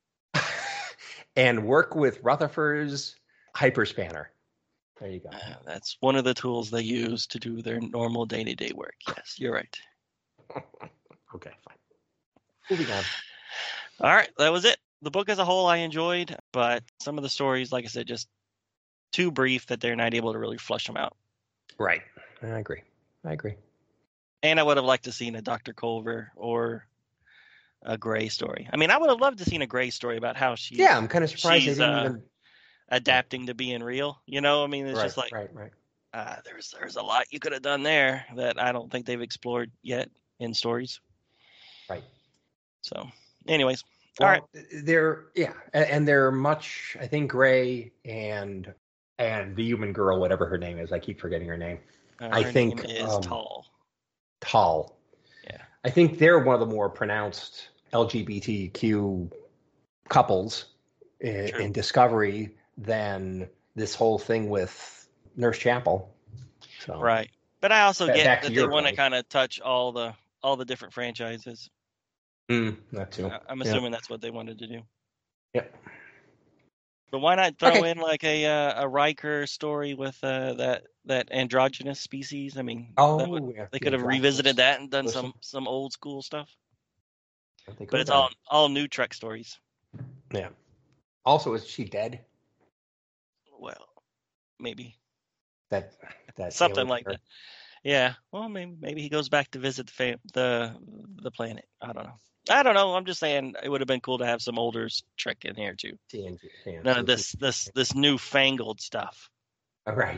And work with Rutherford's hyperspanner. There you go. That's one of the tools they use to do their normal day-to-day work. Yes, you're right. Okay, fine. Moving on. All right, that was it. The book as a whole I enjoyed, but some of the stories, like I said, just too brief that they're not able to really flush them out. Right. I agree. And I would have liked to seen a Dr. Culver or a Gray story. I mean, I would have loved to seen a Gray story about how she. Yeah, I'm kind of surprised they didn't even adapting to being real. I mean, it's just like right. There's a lot you could have done there that I don't think they've explored yet in stories. Right. So, anyways, all right. They're much. I think Gray and the human girl, whatever her name is, I keep forgetting her name. I think name is Tall. Tall. Yeah. I think they're one of the more pronounced LGBTQ couples in Discovery than this whole thing with Nurse Chapel. So, right. But I also get that they want to kind of touch all the different franchises. That too. I'm assuming that's what they wanted to do. Yep. But why not throw in like a Riker story with that androgynous species? I mean, they could have revisited that and done some old school stuff. But it's all new Trek stories. Yeah. Also, is she dead? Well, maybe. That something like that. Yeah. Well, maybe he goes back to visit the planet. I don't know. I'm just saying it would have been cool to have some older Trek in here too. None of this newfangled stuff. All right.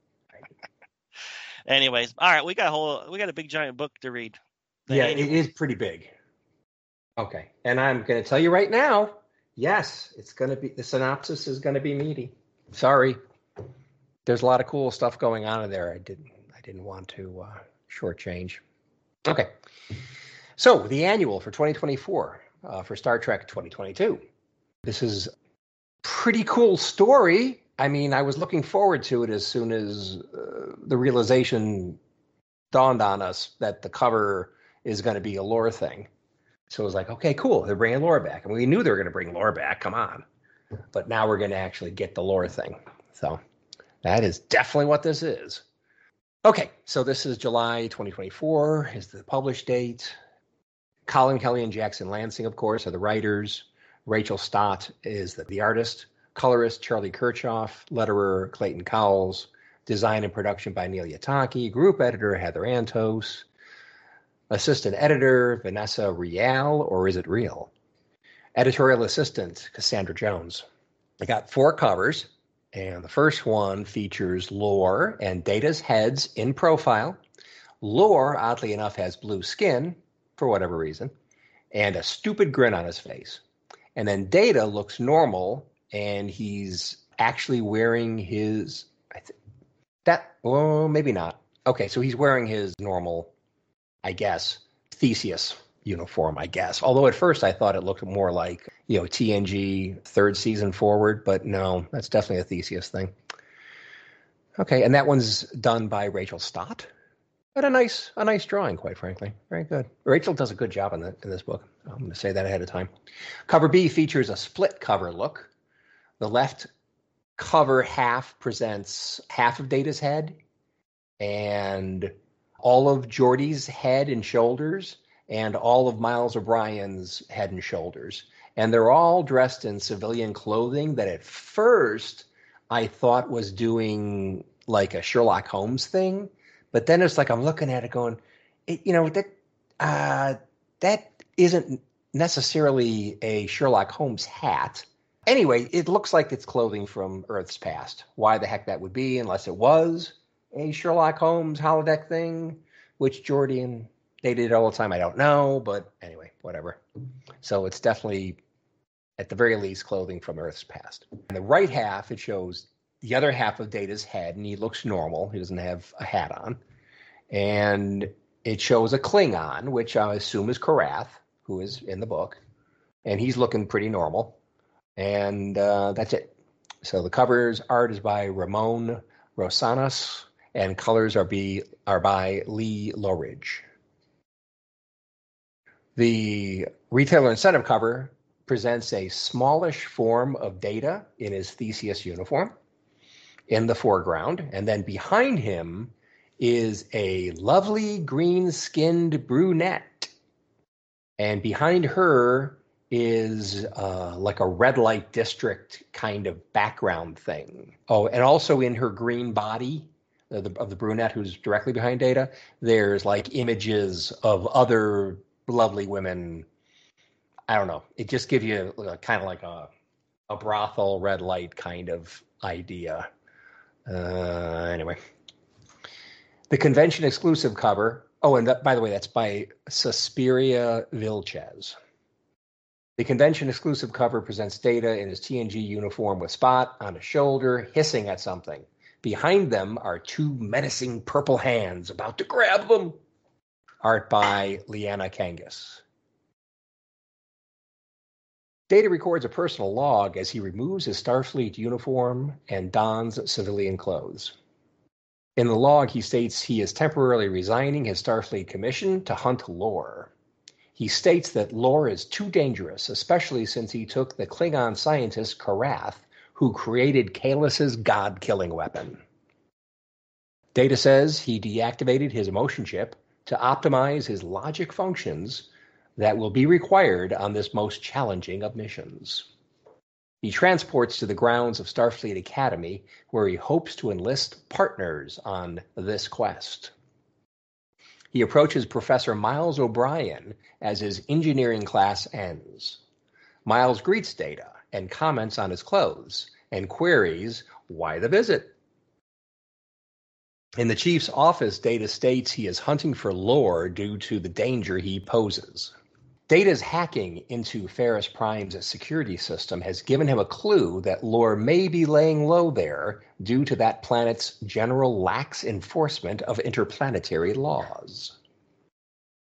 Anyways, all right. We got a big giant book to read. It is pretty big. Okay, and I'm going to tell you right now. Yes, it's going to be the synopsis is going to be meaty. Sorry, there's a lot of cool stuff going on in there. I didn't want to shortchange. Okay. So, the annual for 2024, for Star Trek 2022. This is a pretty cool story. I mean, I was looking forward to it as soon as the realization dawned on us that the cover is going to be a lore thing. So it was like, okay, cool. They're bringing lore back. I mean, we knew they were going to bring lore back. Come on. But now we're going to actually get the lore thing. So that is definitely what this is. Okay, so this is July 2024 is the published date. Colin Kelly and Jackson Lansing, of course, are the writers. Rachel Stott is the artist. Colorist Charlie Kirchhoff. Letterer Clayton Cowles. Design and production by Neil Yataki. Group editor Heather Antos. Assistant editor Vanessa Real, or is it real? Editorial assistant Cassandra Jones. I got 4 covers, and the first one features Lore and Data's heads in profile. Lore, oddly enough, has blue skin, for whatever reason, and a stupid grin on his face. And then Data looks normal, and he's actually wearing his, maybe not. Okay, so he's wearing his normal, I guess, Theseus uniform, I guess. Although at first I thought it looked more like, TNG 3rd season forward, but no, that's definitely a Theseus thing. Okay, and that one's done by Rachel Stott. But a nice drawing, quite frankly. Very good. Rachel does a good job in this book. I'm going to say that ahead of time. Cover B features a split cover look. The left cover half presents half of Data's head and all of Geordi's head and shoulders, and all of Miles O'Brien's head and shoulders. And they're all dressed in civilian clothing that at first I thought was doing like a Sherlock Holmes thing. But then it's like I'm looking at it going, that isn't necessarily a Sherlock Holmes hat. Anyway, it looks like it's clothing from Earth's past. Why the heck that would be, unless it was a Sherlock Holmes holodeck thing, which Geordi and they did all the time. I don't know, but anyway, whatever. So it's definitely, at the very least, clothing from Earth's past. In the right half, it shows the other half of Data's head, and he looks normal. He doesn't have a hat on. And it shows a Klingon, which I assume is Karath, who is in the book. And he's looking pretty normal. And that's it. So the cover's art is by Ramon Rosanas, and colors are by Lee Loridge. The retailer incentive cover presents a smallish form of Data in his Theseus uniform in the foreground, and then behind him is a lovely green-skinned brunette, and behind her is like a red light district kind of background thing. Oh, and also in her green body of the brunette who's directly behind Data, there's like images of other lovely women. I don't know. It just gives you kind of like a brothel red light kind of idea. Anyway. The convention exclusive cover. Oh, and by the way, that's by Suspiria Vilches. The convention exclusive cover presents Data in his TNG uniform with Spot on his shoulder, hissing at something. Behind them are 2 menacing purple hands about to grab them. Art by Liana Kangas. Data records a personal log as he removes his Starfleet uniform and dons civilian clothes. In the log, he states he is temporarily resigning his Starfleet commission to hunt Lore. He states that Lore is too dangerous, especially since he took the Klingon scientist Karath, who created Kalus's god-killing weapon. Data says he deactivated his emotion chip to optimize his logic functions that will be required on this most challenging of missions. He transports to the grounds of Starfleet Academy, where he hopes to enlist partners on this quest. He approaches Professor Miles O'Brien as his engineering class ends. Miles greets Data and comments on his clothes and queries, why the visit? In the chief's office, Data states he is hunting for Lore due to the danger he poses. Data's hacking into Ferris Prime's security system has given him a clue that Lore may be laying low there due to that planet's general lax enforcement of interplanetary laws.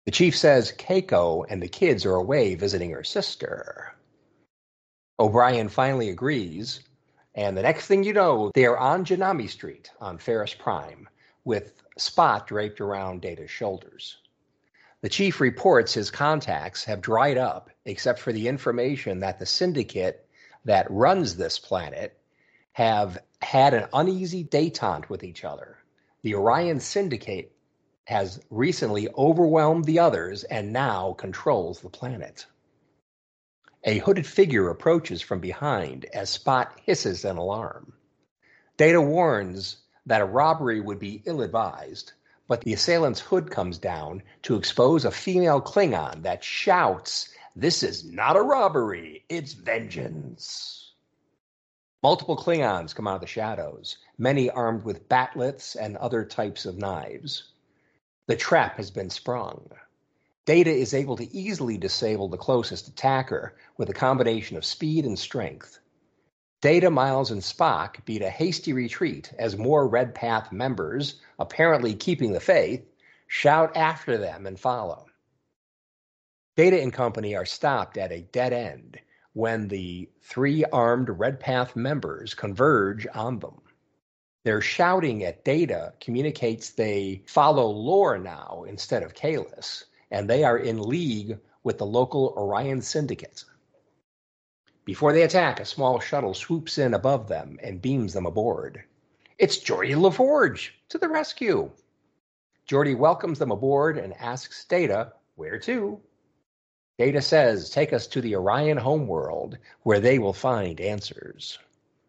The chief says Keiko and the kids are away visiting her sister. O'Brien finally agrees, and the next thing you know, they are on Janami Street on Ferris Prime, with Spot draped around Data's shoulders. The chief reports his contacts have dried up, except for the information that the syndicate that runs this planet have had an uneasy détente with each other. The Orion Syndicate has recently overwhelmed the others and now controls the planet. A hooded figure approaches from behind as Spot hisses an alarm. Data warns that a robbery would be ill-advised, but the assailant's hood comes down to expose a female Klingon that shouts, "This is not a robbery, it's vengeance." Multiple Klingons come out of the shadows, many armed with batlets and other types of knives. The trap has been sprung. Data is able to easily disable the closest attacker with a combination of speed and strength. Data, Miles, and Spock beat a hasty retreat as more Red Path members, apparently keeping the faith, shout after them and follow. Data and company are stopped at a dead end when the three armed Red Path members converge on them. Their shouting at Data communicates they follow Lore now instead of Kahless, and they are in league with the local Orion Syndicate. Before they attack, a small shuttle swoops in above them and beams them aboard. It's Geordi LaForge to the rescue. Geordi welcomes them aboard and asks Data, where to? Data says, take us to the Orion homeworld, where they will find answers.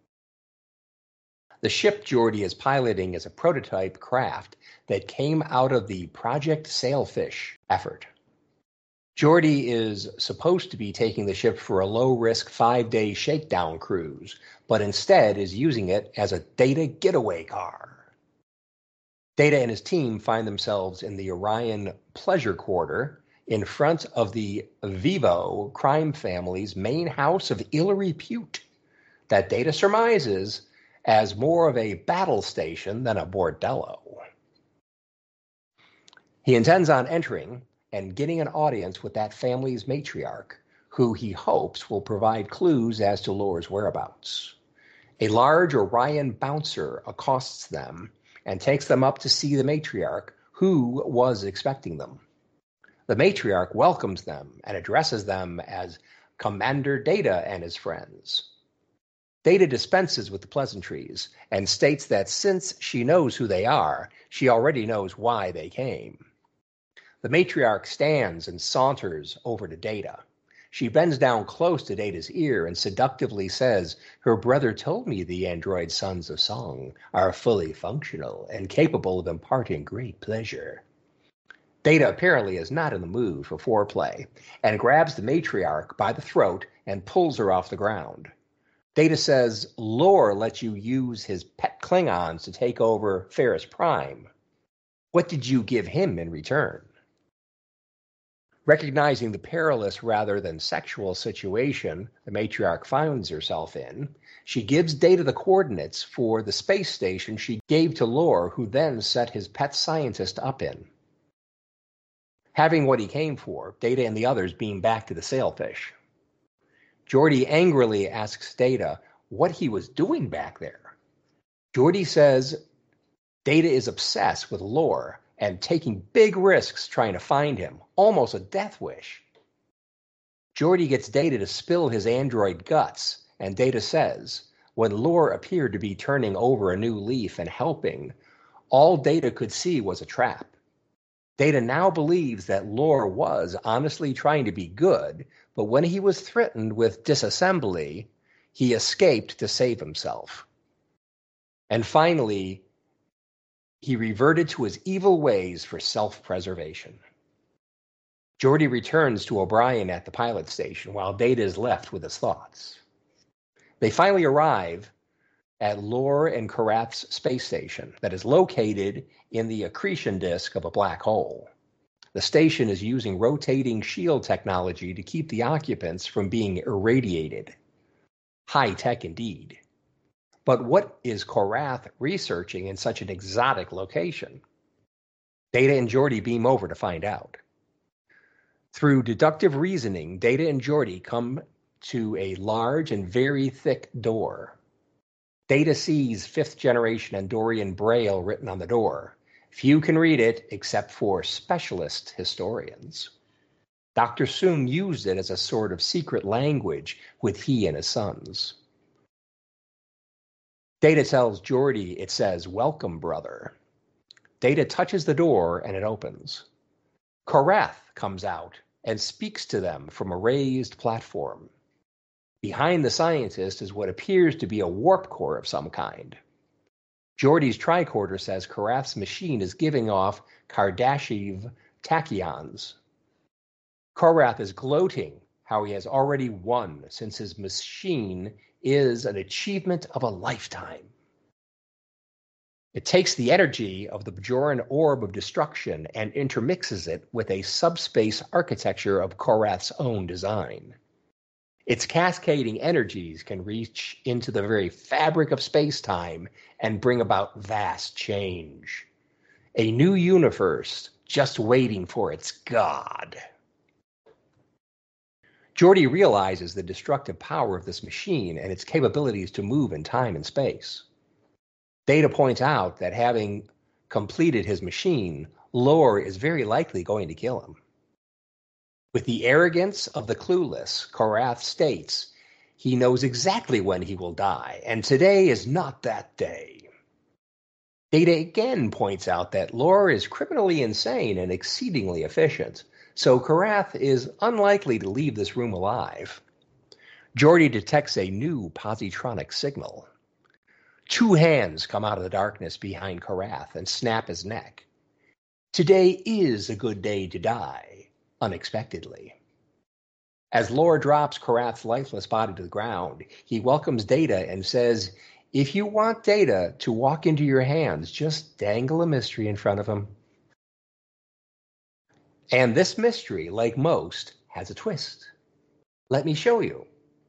The ship Geordi is piloting is a prototype craft that came out of the Project Sailfish effort. Geordi is supposed to be taking the ship for a low-risk 5-day shakedown cruise, but instead is using it as a Data getaway car. Data and his team find themselves in the Orion Pleasure Quarter in front of the Vivo crime family's main house of ill repute that Data surmises as more of a battle station than a bordello. He intends on entering and getting an audience with that family's matriarch, who he hopes will provide clues as to Lore's whereabouts. A large Orion bouncer accosts them and takes them up to see the matriarch, who was expecting them. The matriarch welcomes them and addresses them as Commander Data and his friends. Data dispenses with the pleasantries and states that since she knows who they are, she already knows why they came. The matriarch stands and saunters over to Data. She bends down close to Data's ear and seductively says, her brother told me the android sons of Song are fully functional and capable of imparting great pleasure. Data apparently is not in the mood for foreplay and grabs the matriarch by the throat and pulls her off the ground. Data says Lore lets you use his pet Klingons to take over Ferris Prime. What did you give him in return? Recognizing the perilous rather than sexual situation the matriarch finds herself in, she gives Data the coordinates for the space station she gave to Lore, who then set his pet scientist up in. Having what he came for, Data and the others beam back to the Sailfish. Geordi angrily asks Data what he was doing back there. Geordi says Data is obsessed with Lore and taking big risks trying to find him, almost a death wish. Geordi gets Data to spill his android guts, and Data says, when Lore appeared to be turning over a new leaf and helping, all Data could see was a trap. Data now believes that Lore was honestly trying to be good, but when he was threatened with disassembly, he escaped to save himself. And finally, he reverted to his evil ways for self-preservation. Geordi returns to O'Brien at the pilot station while Data is left with his thoughts. They finally arrive at Lore and Karath's space station that is located in the accretion disk of a black hole. The station is using rotating shield technology to keep the occupants from being irradiated. High tech indeed. But what is Karath researching in such an exotic location? Data and Geordi beam over to find out. Through deductive reasoning, Data and Geordi come to a large and very thick door. Data sees 5th generation Andorian Braille written on the door. Few can read it except for specialist historians. Dr. Soong used it as a sort of secret language with he and his sons. Data tells Geordi, it says, "Welcome, brother." Data touches the door and it opens. Korath comes out and speaks to them from a raised platform. Behind the scientist is what appears to be a warp core of some kind. Geordi's tricorder says Korath's machine is giving off Kardashev tachyons. Korath is gloating how he has already won since his machine is an achievement of a lifetime. It takes the energy of the Bajoran orb of destruction and intermixes it with a subspace architecture of Korath's own design. Its cascading energies can reach into the very fabric of space-time and bring about vast change. A new universe just waiting for its god. Geordi realizes the destructive power of this machine and its capabilities to move in time and space. Data points out that having completed his machine, Lore is very likely going to kill him. With the arrogance of the clueless, Korath states he knows exactly when he will die, and today is not that day. Data again points out that Lore is criminally insane and exceedingly efficient, so Korath is unlikely to leave this room alive. Geordi detects a new positronic signal. 2 hands come out of the darkness behind Korath and snap his neck. Today is a good day to die, unexpectedly. As Lore drops Korath's lifeless body to the ground, he welcomes Data and says, "If you want Data to walk into your hands, just dangle a mystery in front of him." And this mystery, like most, has a twist. Let me show you.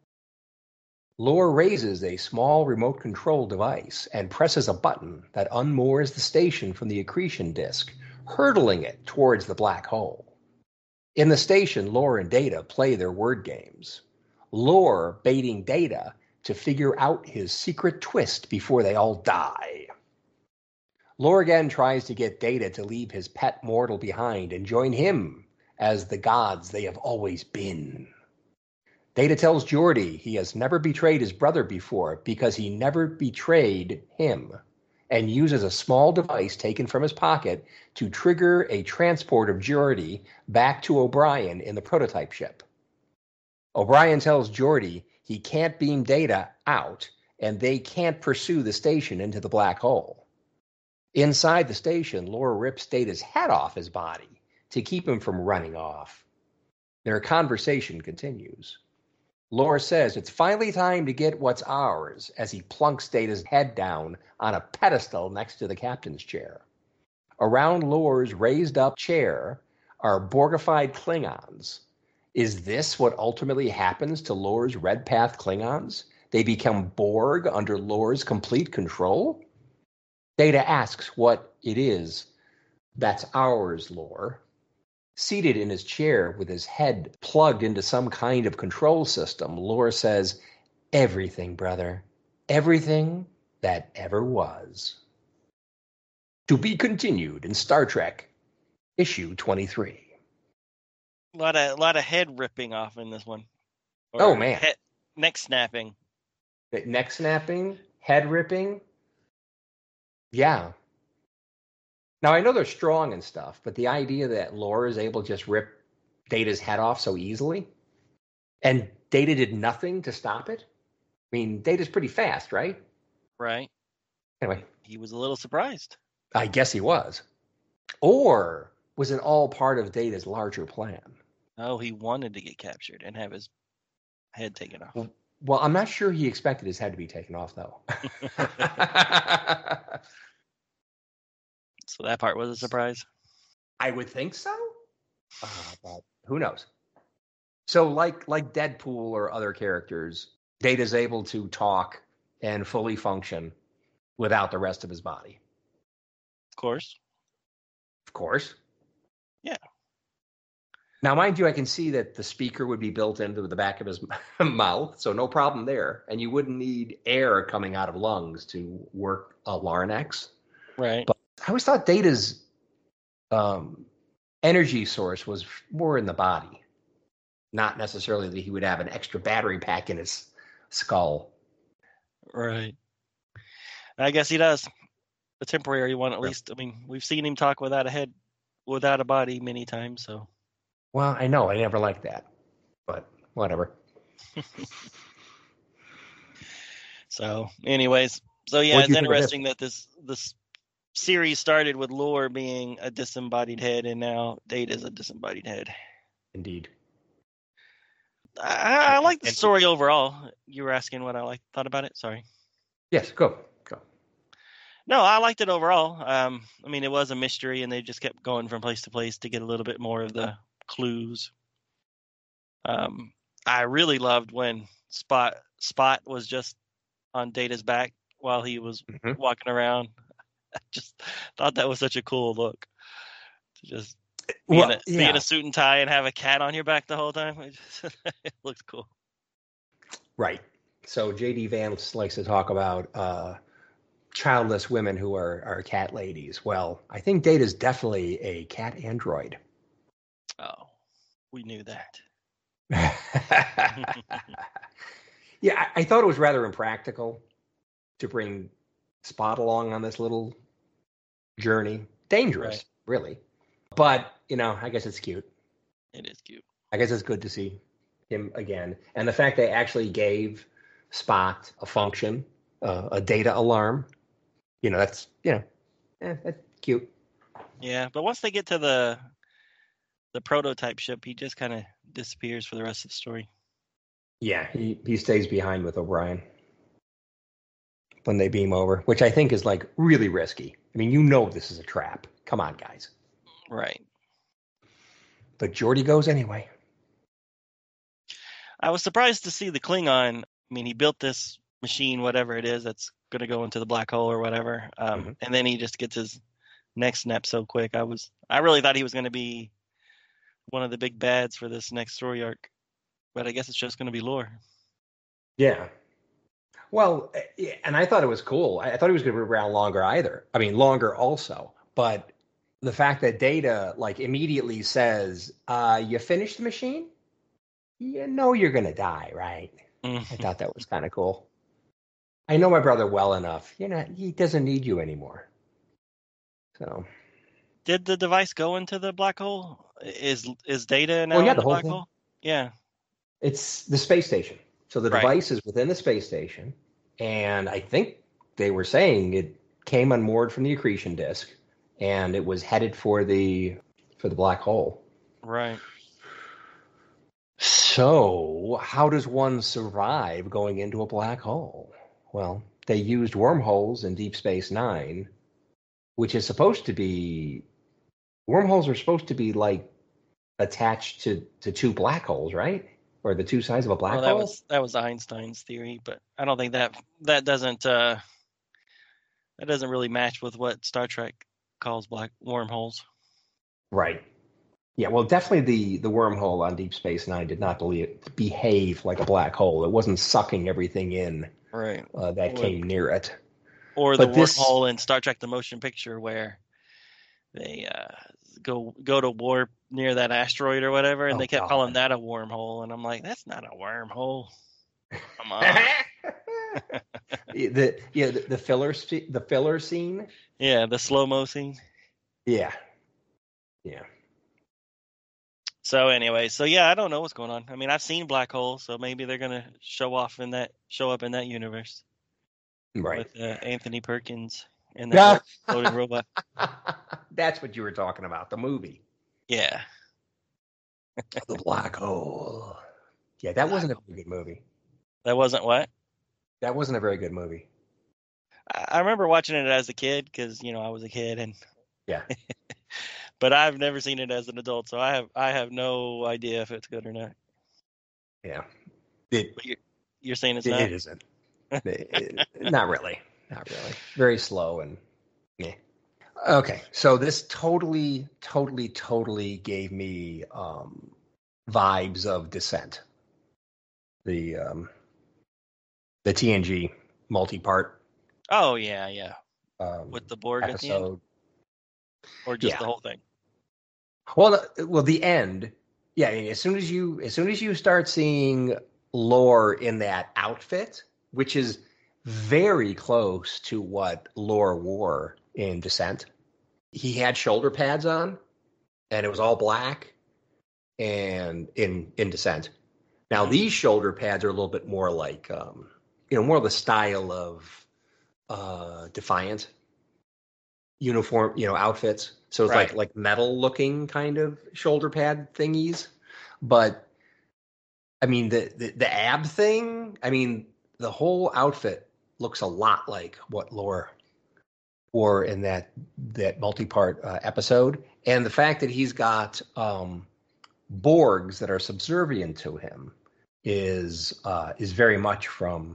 Lore raises a small remote control device and presses a button that unmoors the station from the accretion disk, hurtling it towards the black hole. In the station, Lore and Data play their word games. Lore baiting Data to figure out his secret twist before they all die. Lore again tries to get Data to leave his pet mortal behind and join him as the gods they have always been. Data tells Geordi he has never betrayed his brother before because he never betrayed him, and uses a small device taken from his pocket to trigger a transport of Geordi back to O'Brien in the prototype ship. O'Brien tells Geordi he can't beam Data out, and they can't pursue the station into the black hole. Inside the station, Lore rips Data's head off his body to keep him from running off. Their conversation continues. Lore says it's finally time to get what's ours as he plunks Data's head down on a pedestal next to the captain's chair. Around Lore's raised up chair are Borgified Klingons. Is this what ultimately happens to Lore's Red Path Klingons? They become Borg under Lore's complete control? Data asks what it is that's ours, Lore. Seated in his chair with his head plugged into some kind of control system, Lore says, "Everything, brother. Everything that ever was." To be continued in Star Trek, issue 23. A lot of head ripping off in this one. Oh, man. Neck snapping. Neck snapping, head ripping. Yeah. Now, I know they're strong and stuff, but the idea that Lore is able to just rip Data's head off so easily, and Data did nothing to stop it? I mean, Data's pretty fast, right? Right. Anyway. He was a little surprised. I guess he was. Or was it all part of Data's larger plan? Oh, he wanted to get captured and have his head taken off. Well, I'm not sure he expected his head to be taken off, though. So that part was a surprise? I would think so. But who knows? So like Deadpool or other characters, Data's able to talk and fully function without the rest of his body. Of course. Of course. Yeah. Now, mind you, I can see that the speaker would be built into the back of his mouth, so no problem there. And you wouldn't need air coming out of lungs to work a larynx. Right. But I always thought Data's energy source was more in the body, not necessarily that he would have an extra battery pack in his skull. Right. I guess he does. The temporary one, at least. I mean, we've seen him talk without a head, without a body many times, so. Well, I know. I never liked that. But whatever. So, anyways. So, yeah, it's interesting that this series started with Lore being a disembodied head, and now Data's a disembodied head. Indeed. I like the story overall. You were asking what I thought about it? Sorry. Yes, go. No, I liked it overall. I mean, it was a mystery, and they just kept going from place to place to get a little bit more of the clues. I really loved when Spot was just on Data's back while he was walking around. I just thought that was such a cool look. To just be in a suit and tie and have a cat on your back the whole time. It looked cool. Right. So J.D. Vance likes to talk about childless women who are cat ladies. Well, I think Data's definitely a cat android. Oh, we knew that. Yeah, I thought it was rather impractical to bring Spot along on this little journey. Dangerous, really. But, I guess it's cute. It is cute. I guess it's good to see him again. And the fact they actually gave Spot a function, a data alarm, that's cute. Yeah, but once they get to the prototype ship, he just kind of disappears for the rest of the story. Yeah, he stays behind with O'Brien when they beam over, which I think is like really risky. I mean, this is a trap. Come on, guys. Right. But Geordi goes anyway. I was surprised to see the Klingon. I mean, he built this machine, whatever it is, that's going to go into the black hole or whatever. And then he just gets his neck snapped so quick. I really thought he was going to be one of the big bads for this next story arc, but I guess it's just going to be Lore. Yeah. Well, and I thought it was cool. I thought he was going to be around longer either. I mean, longer also. But the fact that Data immediately says, you finished the machine? You know you're going to die, right? I thought that was kind of cool. I know my brother well enough. He doesn't need you anymore. So, did the device go into the black hole? Is Data now in the black hole? Yeah, it's the space station. So the device is within the space station, and I think they were saying it came unmoored from the accretion disk, and it was headed for the black hole. Right. So how does one survive going into a black hole? Well, they used wormholes in Deep Space Nine, which is supposed to be wormholes are supposed to be attached to two black holes, right? Or the two sides of a black hole. That was Einstein's theory, but I don't think that doesn't really match with what Star Trek calls black wormholes. Right. Yeah, well, definitely the wormhole on Deep Space Nine did not behave like a black hole. It wasn't sucking everything in that came near it. Or the wormhole in Star Trek: The Motion Picture, where they go to warp near that asteroid or whatever, and they kept calling that a wormhole, and I'm like, that's not a wormhole. Come on. the filler scene. Yeah, the slow-mo scene. Yeah. So anyway, I don't know what's going on. I mean, I've seen black holes, so maybe they're gonna show up in that universe, right? With Anthony Perkins and that floating robot. That's what you were talking about, the movie. Yeah. The black hole. Yeah, that wasn't a very good movie. That wasn't what? That wasn't a very good movie. I remember watching it as a kid because I was a kid, and yeah. But I've never seen it as an adult, so I have no idea if it's good or not. Yeah. You're saying it's not? It isn't. Not really. Very slow and yeah. Okay, so this totally gave me vibes of Descent, the TNG multi-part Oh yeah. With the Borg at the end, episode. or just Yeah. the whole thing. Well, the end. Yeah, I mean, as soon as you start seeing Lore in that outfit, which is very close to what Lore wore in Descent, he had shoulder pads on, and it was all black, and in Descent. Now Mhm. these shoulder pads are a little bit more like, more of the style of Defiant uniform, outfits. So it's Right. like metal looking kind of shoulder pad thingies. But I mean the ab thing, I mean the whole outfit looks a lot like what Lore wore in that multi-part episode. And the fact that he's got Borgs that are subservient to him is very much from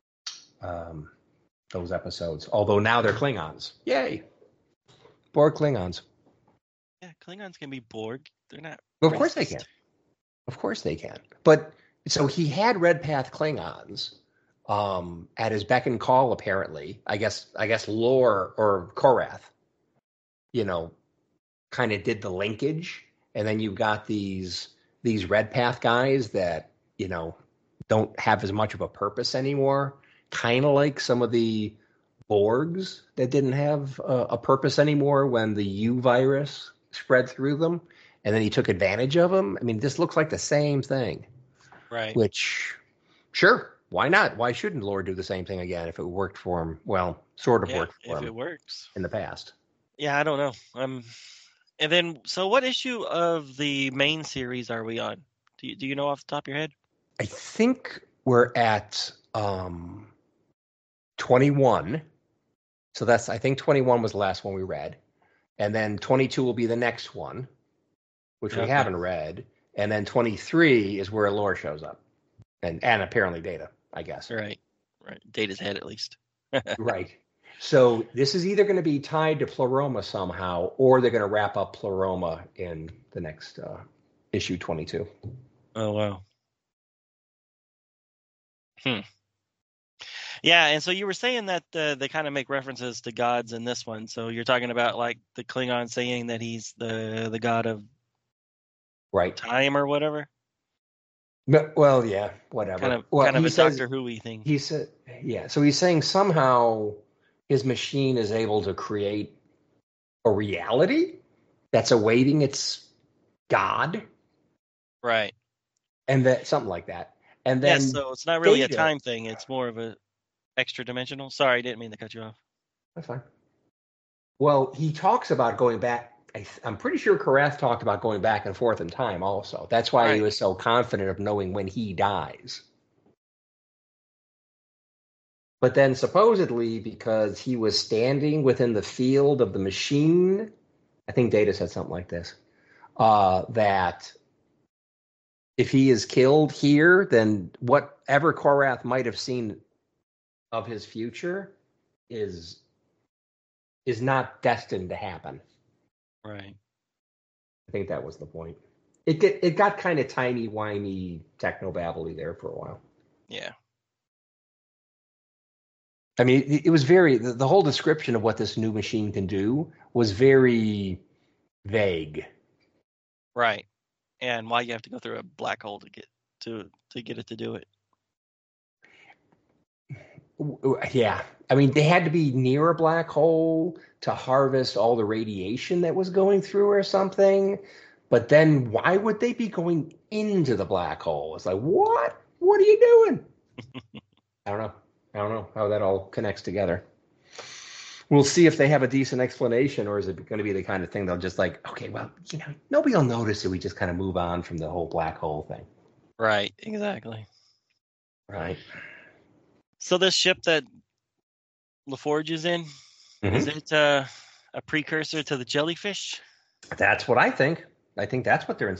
um, those episodes. Although now they're Klingons. Yay, Borg Klingons. Yeah, Klingons can be Borg. They're not Well, of course they can. racist. Of course they can. But so he had Red Path Klingons at his beck and call. Apparently, I guess Lore or Korath, you know, kind of did the linkage, and then you've got these Red Path guys that don't have as much of a purpose anymore. Kind of like some of the Borgs that didn't have a purpose anymore when the U virus spread through them, and then he took advantage of them. I mean, this looks like the same thing. Right. Which, sure, why not? Why shouldn't Lord do the same thing again if it worked for him? Well, sort of Yeah, worked for if him it works. in the past. Yeah, I don't know. And then, so what issue of the main series are we on? Do you know off the top of your head? I think we're at 21. So I think 21 was the last one we read. And then 22 will be the next one, which we Okay. haven't read. And then 23 is where Lore shows up. And apparently Data, I guess. Right. Data's head, at least. Right. So this is either going to be tied to Pleroma somehow, or they're going to wrap up Pleroma in the next issue 22. Oh wow. Hmm. Yeah, and so you were saying that they kind of make references to gods in this one. So you're talking about like the Klingon saying that he's the god of Right. time or whatever. Well, yeah, whatever. Well, Kind of he a says Doctor Who-y thing. he said, yeah. So he's saying somehow his machine is able to create a reality that's awaiting its god, Right. and that something like that. And Yes, then so it's not really a Data. time thing. It's more of a extra dimensional. Sorry, I didn't mean to cut you off. That's fine. Well, he talks about going back. I'm pretty sure Karath talked about going back and forth in time also. That's why he Right. was so confident of knowing when he dies. But then supposedly, because he was standing within the field of the machine, I think Data said something like this, that if he is killed here, then whatever Korath might have seen of his future is not destined to happen. Right. I think that was the point. It got kind of tiny, whiny, techno-babbly there for a while. Yeah. I mean, it was the whole description of what this new machine can do was very vague. Right. And why you have to go through a black hole to get it to do it. Yeah. I mean, they had to be near a black hole to harvest all the radiation that was going through or something. But then why would they be going into the black hole? It's like, what? What are you doing? I don't know how that all connects together. We'll see if they have a decent explanation, or is it going to be the kind of thing they'll just like, okay, well, nobody will notice if we just kind of move on from the whole black hole thing. Right. Exactly. Right. So this ship that LaForge is in, is it a precursor to the jellyfish? That's what I think. I think that's what they're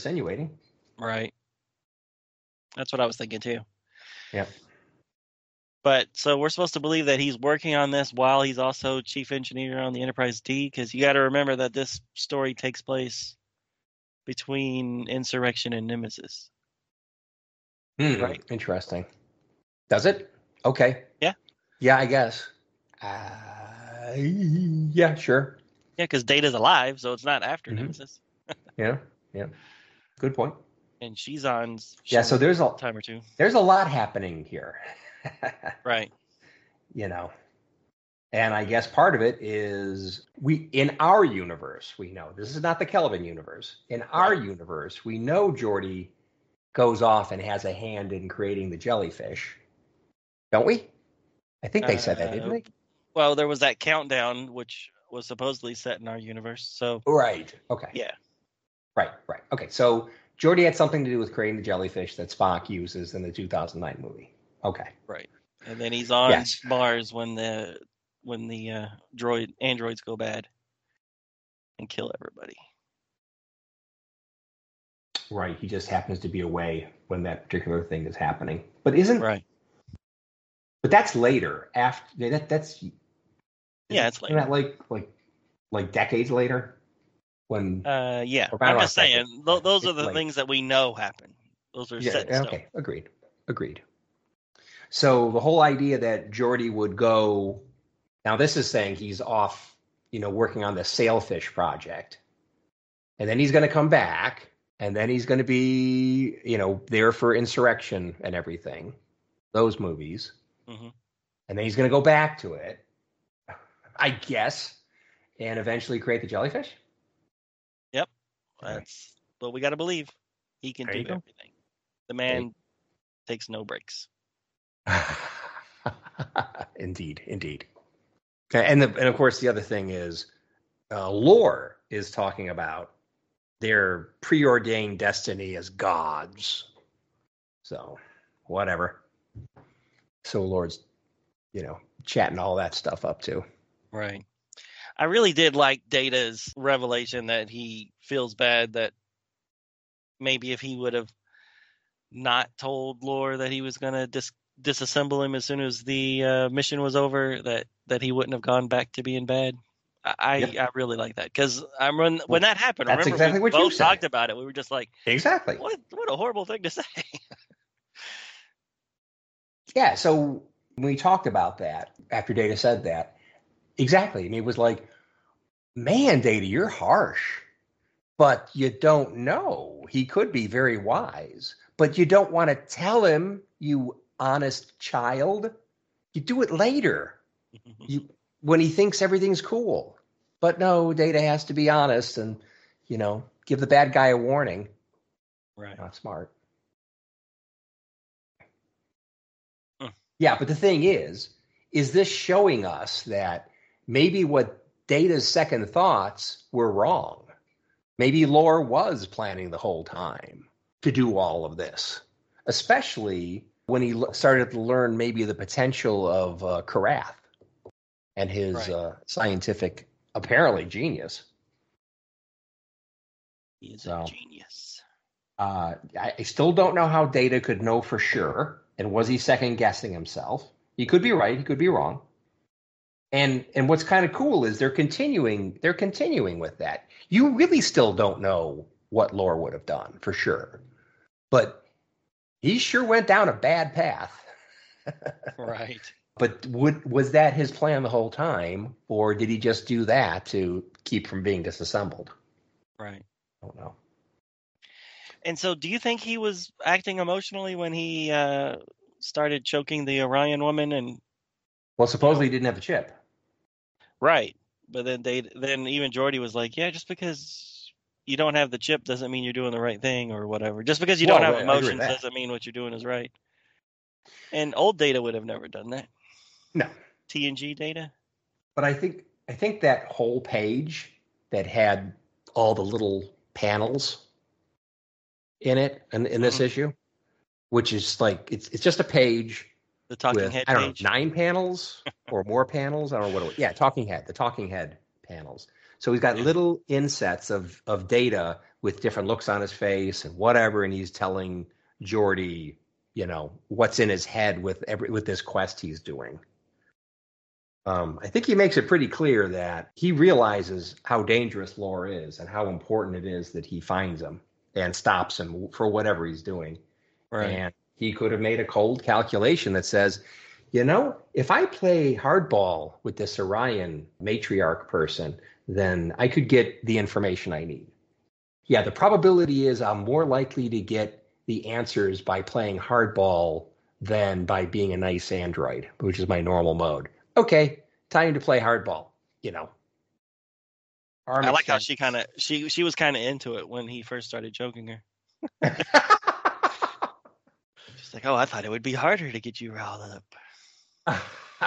But so we're supposed to believe that he's working on this while he's also chief engineer on the Enterprise D, because you got to remember that this story takes place between Insurrection and Nemesis. Right? Interesting. Does it? Okay. Yeah. Yeah, I guess. Yeah, sure. Yeah, because Data's alive, so it's not after Nemesis. Yeah. Good point. And she's on. Yeah, so there's a time or two. There's a lot happening here. Right. And I guess part of it is in our universe, we know this is not the Kelvin universe. In our universe, we know Geordi goes off and has a hand in creating the jellyfish. Don't we? I think they said that, didn't they? Well, there was that countdown, which was supposedly set in our universe. So right. Okay. Yeah. Right. Okay. So Geordi had something to do with creating the jellyfish that Spock uses in the 2009 movie. Okay. Right. And then he's on Mars when the androids go bad and kill everybody. Right. He just happens to be away when that particular thing is happening. But isn't right. But that's later. After that's it's later. Isn't that like decades later? When yeah, I'm just saying those are the things that we know happen. Those are set in stone. Okay, agreed. So the whole idea that Geordi would go, now this is saying he's off, working on the Sailfish project, and then he's going to come back, and then he's going to be, there for Insurrection and everything, those movies, and then he's going to go back to it, I guess, and eventually create the jellyfish. Yep, that's what we got to believe. He can do everything. The man takes no breaks. Indeed. And of course, the other thing is, Lore is talking about their preordained destiny as gods. So, whatever. So Lore's, chatting all that stuff up too. Right. I really did like Data's revelation that he feels bad that maybe if he would have not told Lore that he was going to disassemble him as soon as the mission was over, that he wouldn't have gone back to being bad. I really like that, because when that happened, that's exactly what you said. Talked about it. We were just like, exactly. What a horrible thing to say. Yeah. So when we talked about that after Data said that, exactly. I mean, it was like, man, Data, you're harsh, but you don't know. He could be very wise, but you don't want to tell him, you honest child. You do it later. When he thinks everything's cool. But no, Data has to be honest and, give the bad guy a warning. Right. Not smart. Yeah, but the thing is this showing us that maybe what Data's second thoughts were wrong? Maybe Lore was planning the whole time to do all of this, especially when he started to learn maybe the potential of Karath and his scientific, apparently, genius. He is a genius. I still don't know how Data could know for sure. And was he second guessing himself? He could be right. He could be wrong. And what's kind of cool is they're continuing with that. You really still don't know what Lore would have done for sure. But he sure went down a bad path. Right. But was that his plan the whole time, or did he just do that to keep from being disassembled? Right. I don't know. And so do you think he was acting emotionally when he started choking the Orion woman? Well, supposedly he didn't have the chip. Right. But then even Geordi was like, yeah, just because you don't have the chip doesn't mean you're doing the right thing or whatever. Just because you don't have emotions doesn't mean what you're doing is right. And old Data would have never done that. No. TNG Data. But I think that whole page that had all the little panels in it in this issue, which is like it's just a page. The talking head. I don't know, 9 panels or more panels. I don't know what it was. Yeah, the talking head panels. So he's got little insets of Data with different looks on his face and whatever, and he's telling Geordi, what's in his head with this quest he's doing. I think he makes it pretty clear that he realizes how dangerous Lore is and how important it is that he finds him and stops him for whatever he's doing. Right. And he could have made a cold calculation that says, if I play hardball with this Orion matriarch person, then I could get the information I need. Yeah, the probability is I'm more likely to get the answers by playing hardball than by being a nice android, which is my normal mode. Okay, time to play hardball. I like how she was kind of into it when he first started choking her. She's like, "Oh, I thought it would be harder to get you riled up."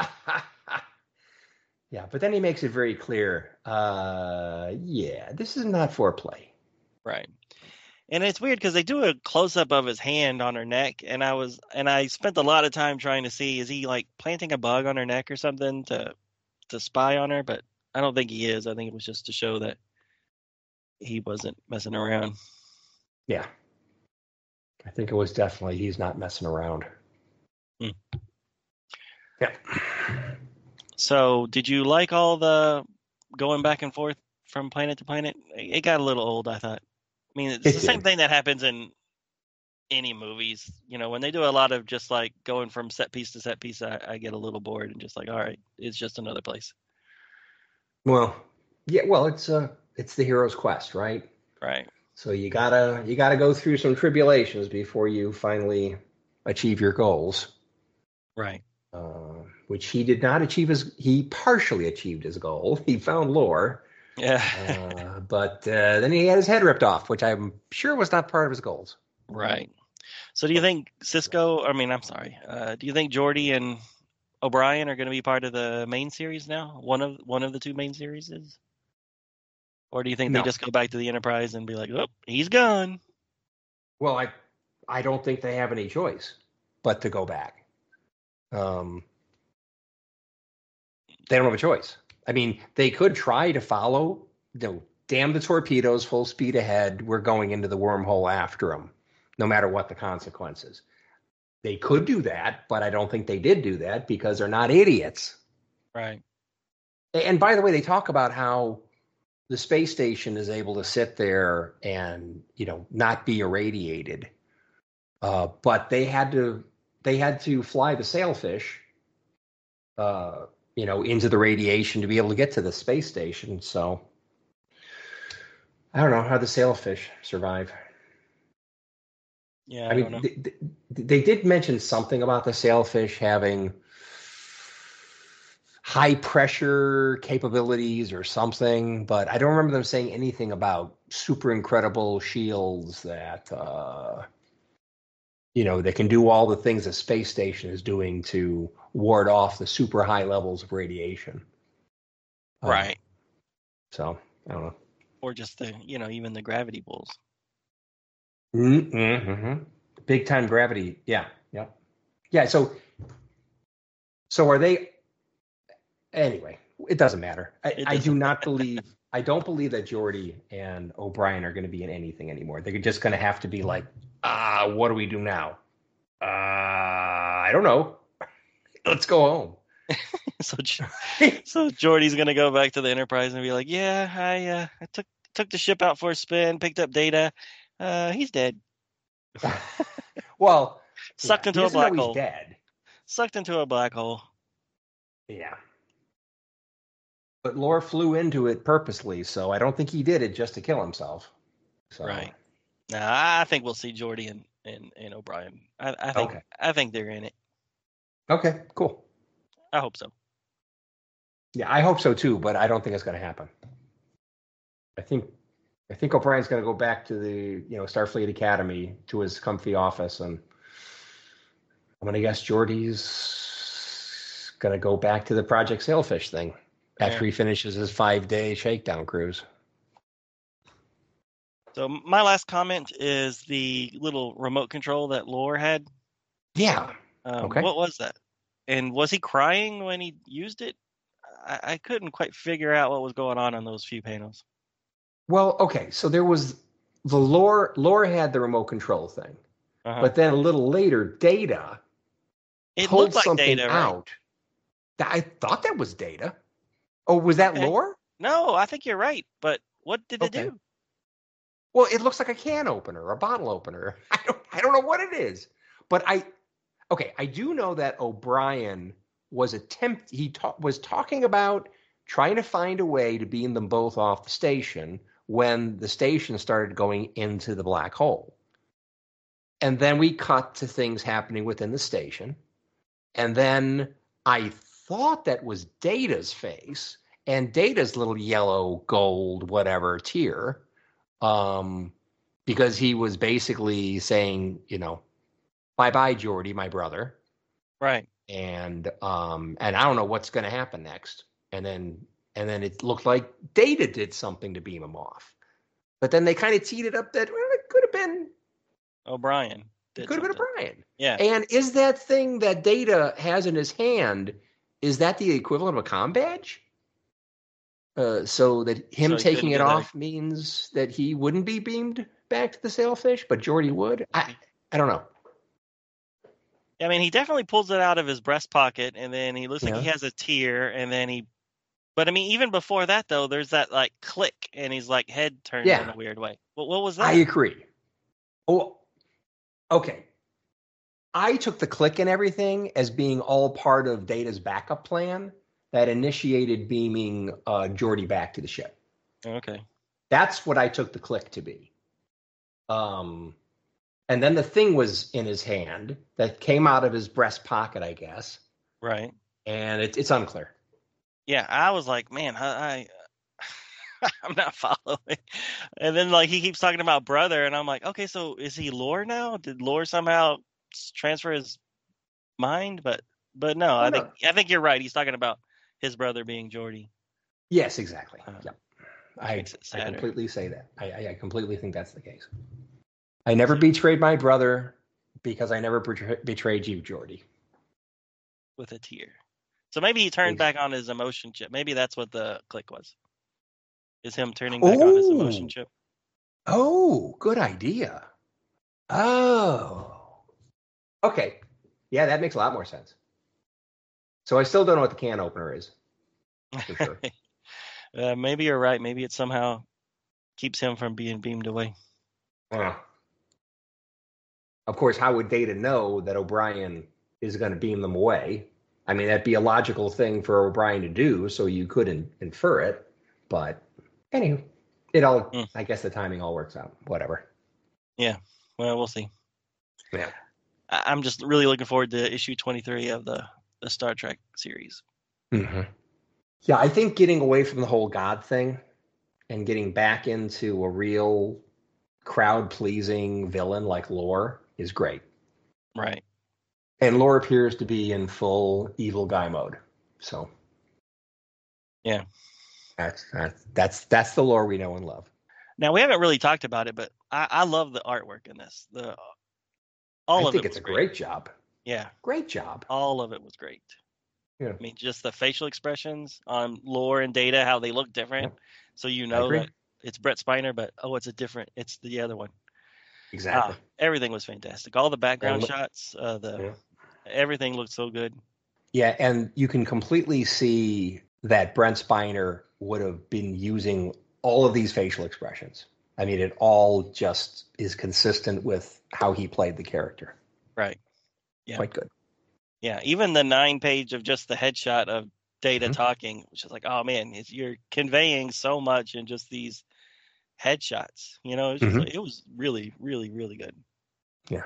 Yeah, but then he makes it very clear. This is not foreplay. Right. And it's weird because they do a close up of his hand on her neck, and I spent a lot of time trying to see, is he like planting a bug on her neck or something to spy on her? But I don't think he is. I think it was just to show that he wasn't messing around. Yeah. I think it was definitely he's not messing around. Hmm. Yeah. So did you like all the going back and forth from planet to planet? It got a little old, I thought. I mean, it's the same thing that happens in any movies. When they do a lot of just like going from set piece to set piece, I get a little bored and just like, all right, it's just another place. Well, yeah. Well, it's the hero's quest, right? Right. So you gotta go through some tribulations before you finally achieve your goals. Right. Which he did not achieve. He partially achieved his goal. He found Lore. Yeah. But then he had his head ripped off, which I'm sure was not part of his goals. Right. So do you think Cisco, do you think Geordi and O'Brien are going to be part of the main series now? One of the two main series is? Or do you think they just go back to the Enterprise and be like, oh, he's gone? Well, I don't think they have any choice but to go back. They don't have a choice. I mean, they could try to follow, damn the torpedoes, full speed ahead. We're going into the wormhole after them, no matter what the consequences. They could do that, but I don't think they did do that because they're not idiots. Right. And by the way, they talk about how the space station is able to sit there and, not be irradiated. But they had to fly the sailfish, into the radiation to be able to get to the space station. So I don't know how the sailfish survive. Yeah, I don't know. They did mention something about the sailfish having high pressure capabilities or something, but I don't remember them saying anything about super incredible shields that they can do all the things a space station is doing to ward off the super high levels of radiation. Right. So I don't know. Or just the, even the gravity pulls. Mm-hmm. Big time gravity. Yeah. So are they? Anyway, it doesn't matter. I don't believe that Geordi and O'Brien are going to be in anything anymore. They're just going to have to be like, what do we do now? I don't know. Let's go home. So Geordi's going to go back to the Enterprise and be like, yeah, I took the ship out for a spin, picked up Data. He's dead. Well, sucked into a black hole. He's dead. Sucked into a black hole. Yeah. But Lore flew into it purposely, so I don't think he did it just to kill himself. So. Right. Nah, I think we'll see Geordi and O'Brien. I think they're in it. Okay, cool. I hope so. Yeah, I hope so too, but I don't think it's going to happen. I think O'Brien's going to go back to the Starfleet Academy, to his comfy office, and I'm going to guess Geordi's going to go back to the Project Sailfish thing after he finishes his 5-day shakedown cruise. So my last comment is the little remote control that Lore had. Yeah. Okay. What was that? And was he crying when he used it? I couldn't quite figure out what was going on those few panels. Well, okay. So there was the Lore had the remote control thing. But then a little later, Data It pulled looked like something Data, right? out that I thought that was Data. Oh, was that Okay. lore? No, I think you're right. But what did it Okay. do? Well, it looks like a can opener, a bottle opener. I don't know what it is. But I do know that O'Brien was was talking about trying to find a way to beam them both off the station when the station started going into the black hole. And then we cut to things happening within the station. And then I thought that was Data's face and Data's little yellow, gold, whatever tier. Because he was basically saying, bye-bye, Geordi, my brother. Right. And I don't know what's going to happen next. And then it looked like Data did something to beam him off. But then they kind of teed it up that it could have been O'Brien. It could have been O'Brien. Yeah. And is that thing that Data has in his hand, is that the equivalent of a comm badge? So that him taking it off means that he wouldn't be beamed back to the sailfish, but Geordi would? I don't know. I mean, he definitely pulls it out of his breast pocket, and then he looks like he has a tear, and then but I mean, even before that, though, there's that like click, and his like head turns in a weird way. What was that? I agree. Oh, okay. I took the click and everything as being all part of Data's backup plan that initiated beaming Geordi back to the ship. Okay. That's what I took the click to be. And then the thing was in his hand that came out of his breast pocket, I guess. Right. And it's unclear. Yeah, I was like, man, I'm not following. And then like he keeps talking about brother, and I'm like, okay, so is he Lore now? Did Lore somehow transfer his mind? But no, I think you're right. He's talking about his brother being Geordi. Yes, exactly. Yep. I completely say that. I completely think that's the case. I never betrayed my brother because I never betrayed you, Geordi. With a tear. So maybe he turned back on his emotion chip. Maybe that's what the click was. Is him turning back on his emotion chip. Oh, good idea. Oh. Okay. Yeah, that makes a lot more sense. So I still don't know what the can opener is. For sure. Maybe you're right. Maybe it somehow keeps him from being beamed away. Of course, how would Data know that O'Brien is going to beam them away? I mean, that'd be a logical thing for O'Brien to do, so you could infer it. But anyway, I guess the timing all works out. Whatever. Yeah. Well, we'll see. Yeah. I'm just really looking forward to issue 23 of the Star Trek series. Mm-hmm. Yeah, I think getting away from the whole God thing and getting back into a real crowd-pleasing villain like Lore is great. Right. And Lore appears to be in full evil guy mode. So, yeah, that's the Lore we know and love. Now we haven't really talked about it, but I love the artwork in this. I think it's a great job. Yeah, great job. All of it was great. Yeah. I mean, just the facial expressions on Lore and Data, how they look different. Yeah. So that it's Brett Spiner, but it's the other one. Exactly. Everything was fantastic. All the background shots, everything looked so good. Yeah, and you can completely see that Brent Spiner would have been using all of these facial expressions. I mean, it all just is consistent with how he played the character. Right. Yeah. Quite good. Yeah, even the 9-page of just the headshot of Data talking, which is like, oh man, you're conveying so much in just these headshots. It was really, really, really good. Yeah.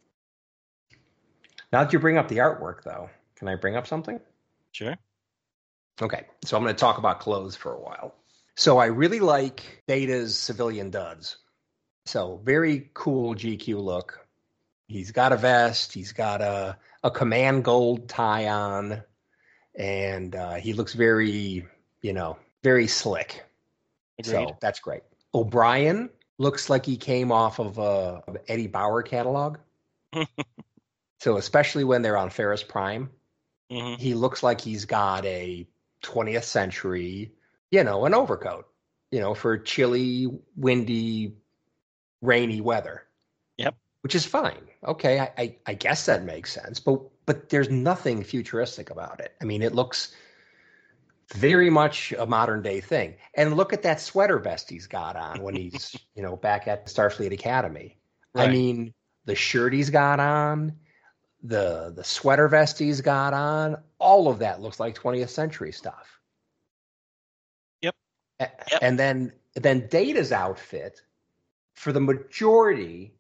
Now that you bring up the artwork, though, can I bring up something? Sure. Okay, so I'm going to talk about clothes for a while. So I really like Data's civilian duds. So very cool GQ look. He's got a vest. He's got a command gold tie on. And he looks very, very slick. Agreed. So that's great. O'Brien looks like he came off of an Eddie Bauer catalog. So especially when they're on Ferris Prime, he looks like he's got a 20th century, an overcoat, for chilly, windy, rainy weather. Yep. Which is fine. Okay, I guess that makes sense, but there's nothing futuristic about it. I mean, it looks very much a modern day thing. And look at that sweater vest he's got on when he's, back at Starfleet Academy. I Right. mean, the shirt he's got on, the sweater vest he's got on, all of that looks like 20th century stuff. Yep. Yep. And then Data's outfit for the majority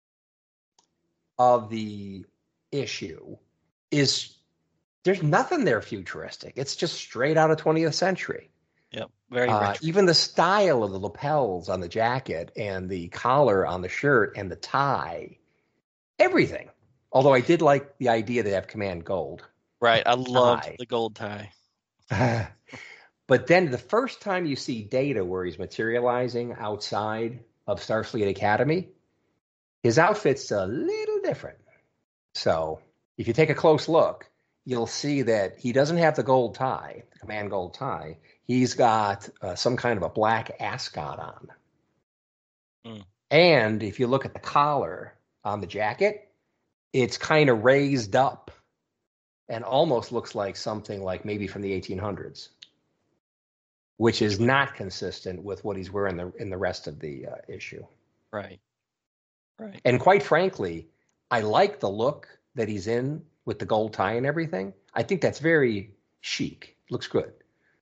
of the issue is there's nothing there futuristic. It's just straight out of 20th century. Yep. Very retro. Even the style of the lapels on the jacket and the collar on the shirt and the tie, everything. Although I did like the idea they have command gold. Right. I loved the gold tie. But then the first time you see Data where he's materializing outside of Starfleet Academy, his outfit's a little different. So if you take a close look, you'll see that he doesn't have the gold tie, the command gold tie. He's got some kind of a black ascot on. Mm. And if you look at the collar on the jacket, it's kind of raised up and almost looks like something like maybe from the 1800s, which is not consistent with what he's wearing in the rest of the issue. Right. Right. And quite frankly, I like the look that he's in with the gold tie and everything. I think that's very chic. Looks good.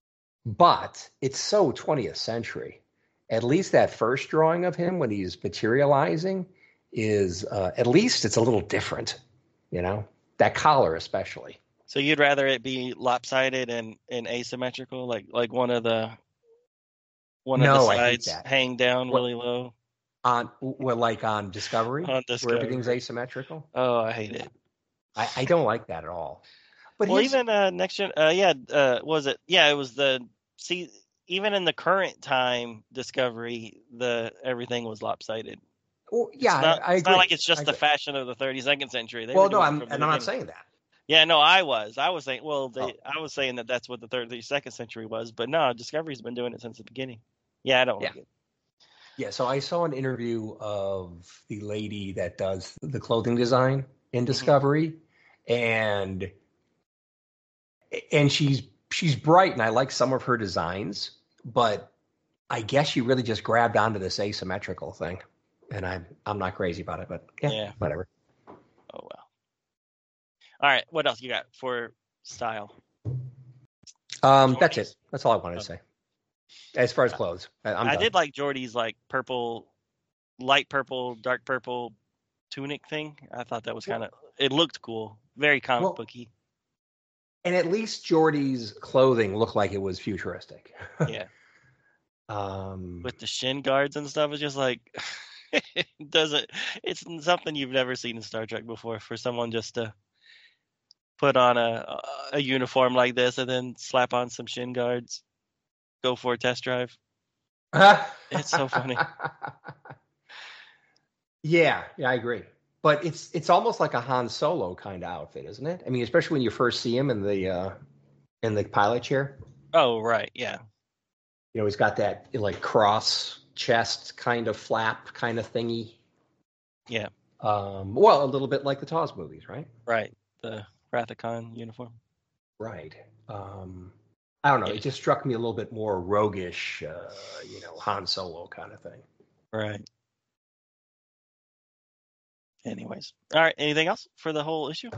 But it's so 20th century. At least that first drawing of him when he's materializing is, at least it's a little different, that collar especially. So you'd rather it be lopsided and asymmetrical, like one of the sides hang down really low? On Discovery, on Discovery, where everything's asymmetrical. Oh, I hate it. I don't like that at all. But even Next Gen, was it? Yeah, it was even in the current time Discovery, everything was lopsided. Well, yeah, it's not like it's just the fashion of the 32nd century. I'm not saying that. Yeah, no, I was saying, I was saying that's what the 32nd century was, but no, Discovery's been doing it since the beginning. Yeah, I don't like it. Yeah, so I saw an interview of the lady that does the clothing design in Discovery, and she's bright, and I like some of her designs, but I guess she really just grabbed onto this asymmetrical thing, and I'm not crazy about it, but whatever. Oh well. All right, what else you got for style? That's it. That's all I wanted to say. As far as clothes, I did like Geordi's purple, light purple, dark purple tunic thing. I thought that was it looked cool, very comic booky. And at least Geordi's clothing looked like it was futuristic. Yeah. With the shin guards and stuff, it's just like it's something you've never seen in Star Trek before for someone just to put on a uniform like this and then slap on some shin guards. Go for a test drive. It's so funny. Yeah, I agree. But it's almost like a Han Solo kind of outfit, isn't it? I mean, especially when you first see him in the pilot chair. Oh, right, yeah. He's got that cross chest kind of flap kind of thingy. Yeah. Well, a little bit like the TOS movies, right? Right. The Wrath of Khan uniform. Right. I don't know. It just struck me a little bit more roguish, Han Solo kind of thing. Right. Anyways. All right. Anything else for the whole issue?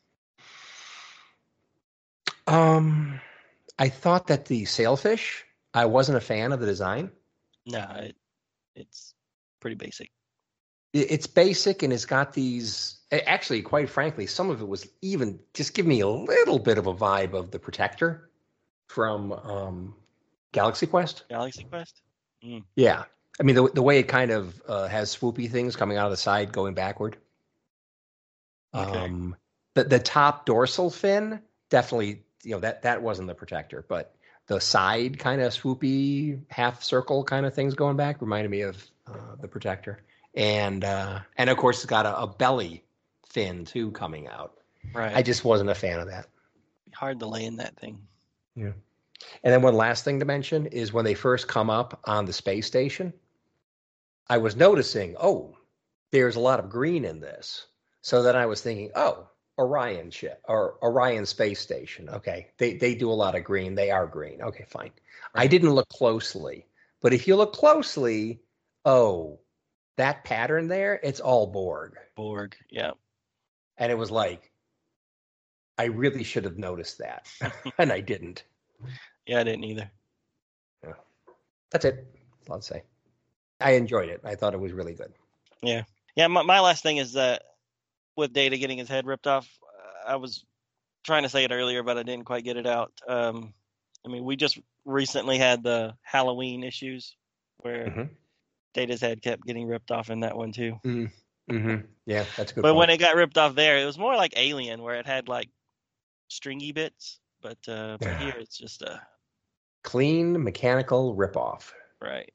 I thought that the sailfish, I wasn't a fan of the design. No, it's pretty basic. It's basic, and it's got these. Actually, quite frankly, some of it was even just give me a little bit of a vibe of the Protector from Galaxy Quest. Galaxy Quest? Mm. Yeah. I mean, the way it kind of has swoopy things coming out of the side going backward. Okay. The top dorsal fin, definitely, that wasn't the Protector, but the side kind of swoopy half circle kind of things going back reminded me of the Protector. And of course, it's got a belly fin, too, coming out. Right. I just wasn't a fan of that. Hard to lay in that thing. Yeah. And then one last thing to mention is when they first come up on the space station, I was noticing, there's a lot of green in this. So then I was thinking, oh, Orion ship or Orion space station. Okay, they do a lot of green. They are green. Okay, fine. I Right. didn't look closely, but if you look closely, oh, that pattern there, it's all Borg. Borg. Yeah. And it was like, I really should have noticed that, and I didn't. Yeah, I didn't either. Yeah. That's it. That's all I'll say. I enjoyed it. I thought it was really good. Yeah. Yeah. My last thing is that with Data getting his head ripped off, I was trying to say it earlier, but I didn't quite get it out. I mean, we just recently had the Halloween issues where Data's head kept getting ripped off in that one too. Yeah, that's a good But point. when it got ripped off there, it was more like Alien, where it had like stringy bits. But here it's just a clean mechanical ripoff. right.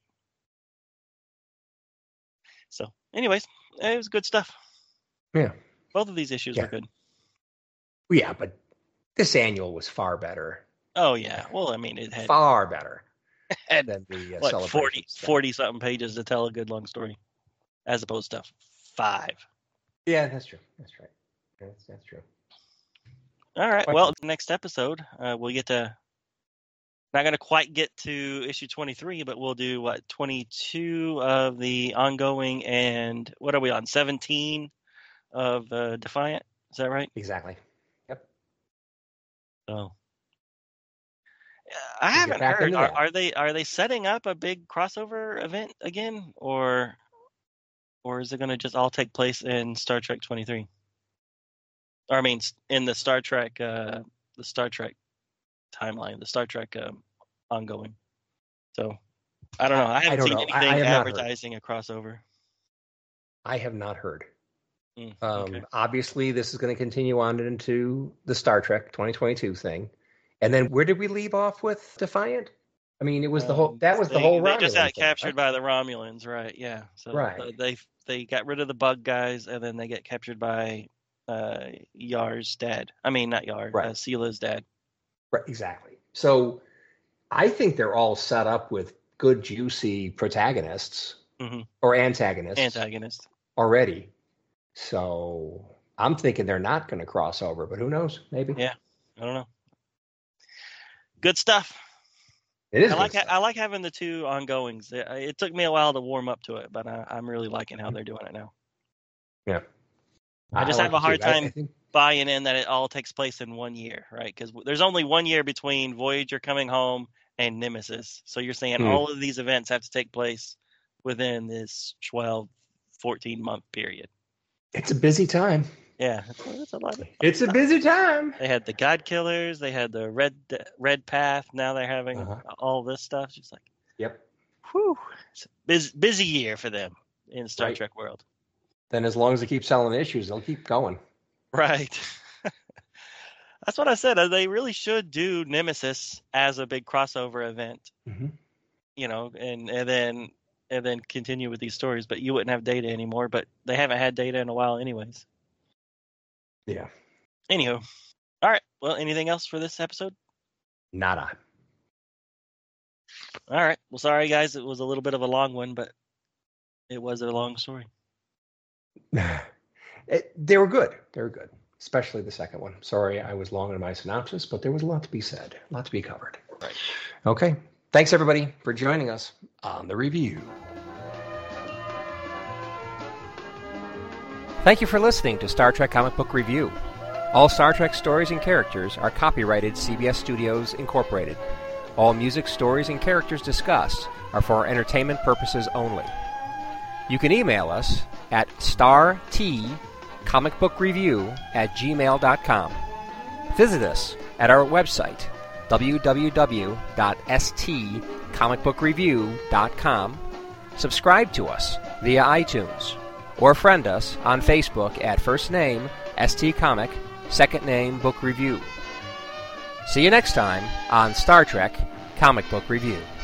So, anyways, it was good stuff. Yeah. Both of these issues were good. Yeah, but this annual was far better. Oh yeah. Well, I mean, it had far better had than the what, celebration 40 something pages to tell a good long story, as opposed to 5. Yeah, that's true. That's right. That's true. All right. Well, next episode, we'll get to. Not going to quite get to issue 23, but we'll do 22 of the ongoing, and what are we on? 17 of Defiant. Is that right? Exactly. Yep. So I haven't heard. Are they setting up a big crossover event again, or is it going to just all take place in Star Trek 23? Or I mean, in the Star Trek timeline, the Star Trek ongoing. So I don't know. I haven't seen anything advertising a crossover. I have not heard. Okay. Obviously, this is going to continue on into the Star Trek 2022 thing. And then where did we leave off with Defiant? I mean, it was the whole. That was the whole. They just got captured by the Romulans, right? Yeah. So they got rid of the bug guys, and then they get captured by Yar's dad. I mean, not Yar. Right. Seela's dad. Right. Exactly. So I think they're all set up with good, juicy protagonists or antagonists already. So I'm thinking they're not going to cross over, but who knows? Maybe. Yeah. I don't know. Good stuff. It is. I like having the two ongoings. It took me a while to warm up to it, but I'm really liking how they're doing it now. Yeah. I just have a hard time buying in that it all takes place in 1 year, right? Because there's only 1 year between Voyager coming home and Nemesis. So you're saying all of these events have to take place within this 12, 14-month period. It's a busy time. Yeah, it's a lot. It's a busy time. They had the God Killers. They had the Red Path. Now they're having all this stuff. Just like, yep. Whew. It's a busy year for them in Star Trek world. Then as long as they keep selling issues, they'll keep going. Right. That's what I said. They really should do Nemesis as a big crossover event. You know, and then continue with these stories. But you wouldn't have Data anymore. But they haven't had Data in a while, anyways. Yeah. Anywho, all right. Well, anything else for this episode? Nada. All right. Well, sorry guys, it was a little bit of a long one, but it was a long story. They were good. They were good, especially the second one. Sorry, I was long in my synopsis, but there was a lot to be said, a lot to be covered. Right. Okay. Thanks everybody for joining us on the review. Thank you for listening to Star Trek Comic Book Review. All Star Trek stories and characters are copyrighted CBS Studios Incorporated. All music, stories, and characters discussed are for entertainment purposes only. You can email us at startcomicbookreview@gmail.com. Visit us at our website, www.stcomicbookreview.com. Subscribe to us via iTunes. Or friend us on Facebook at first name ST Comic, second name Book Review. See you next time on Star Trek Comic Book Review.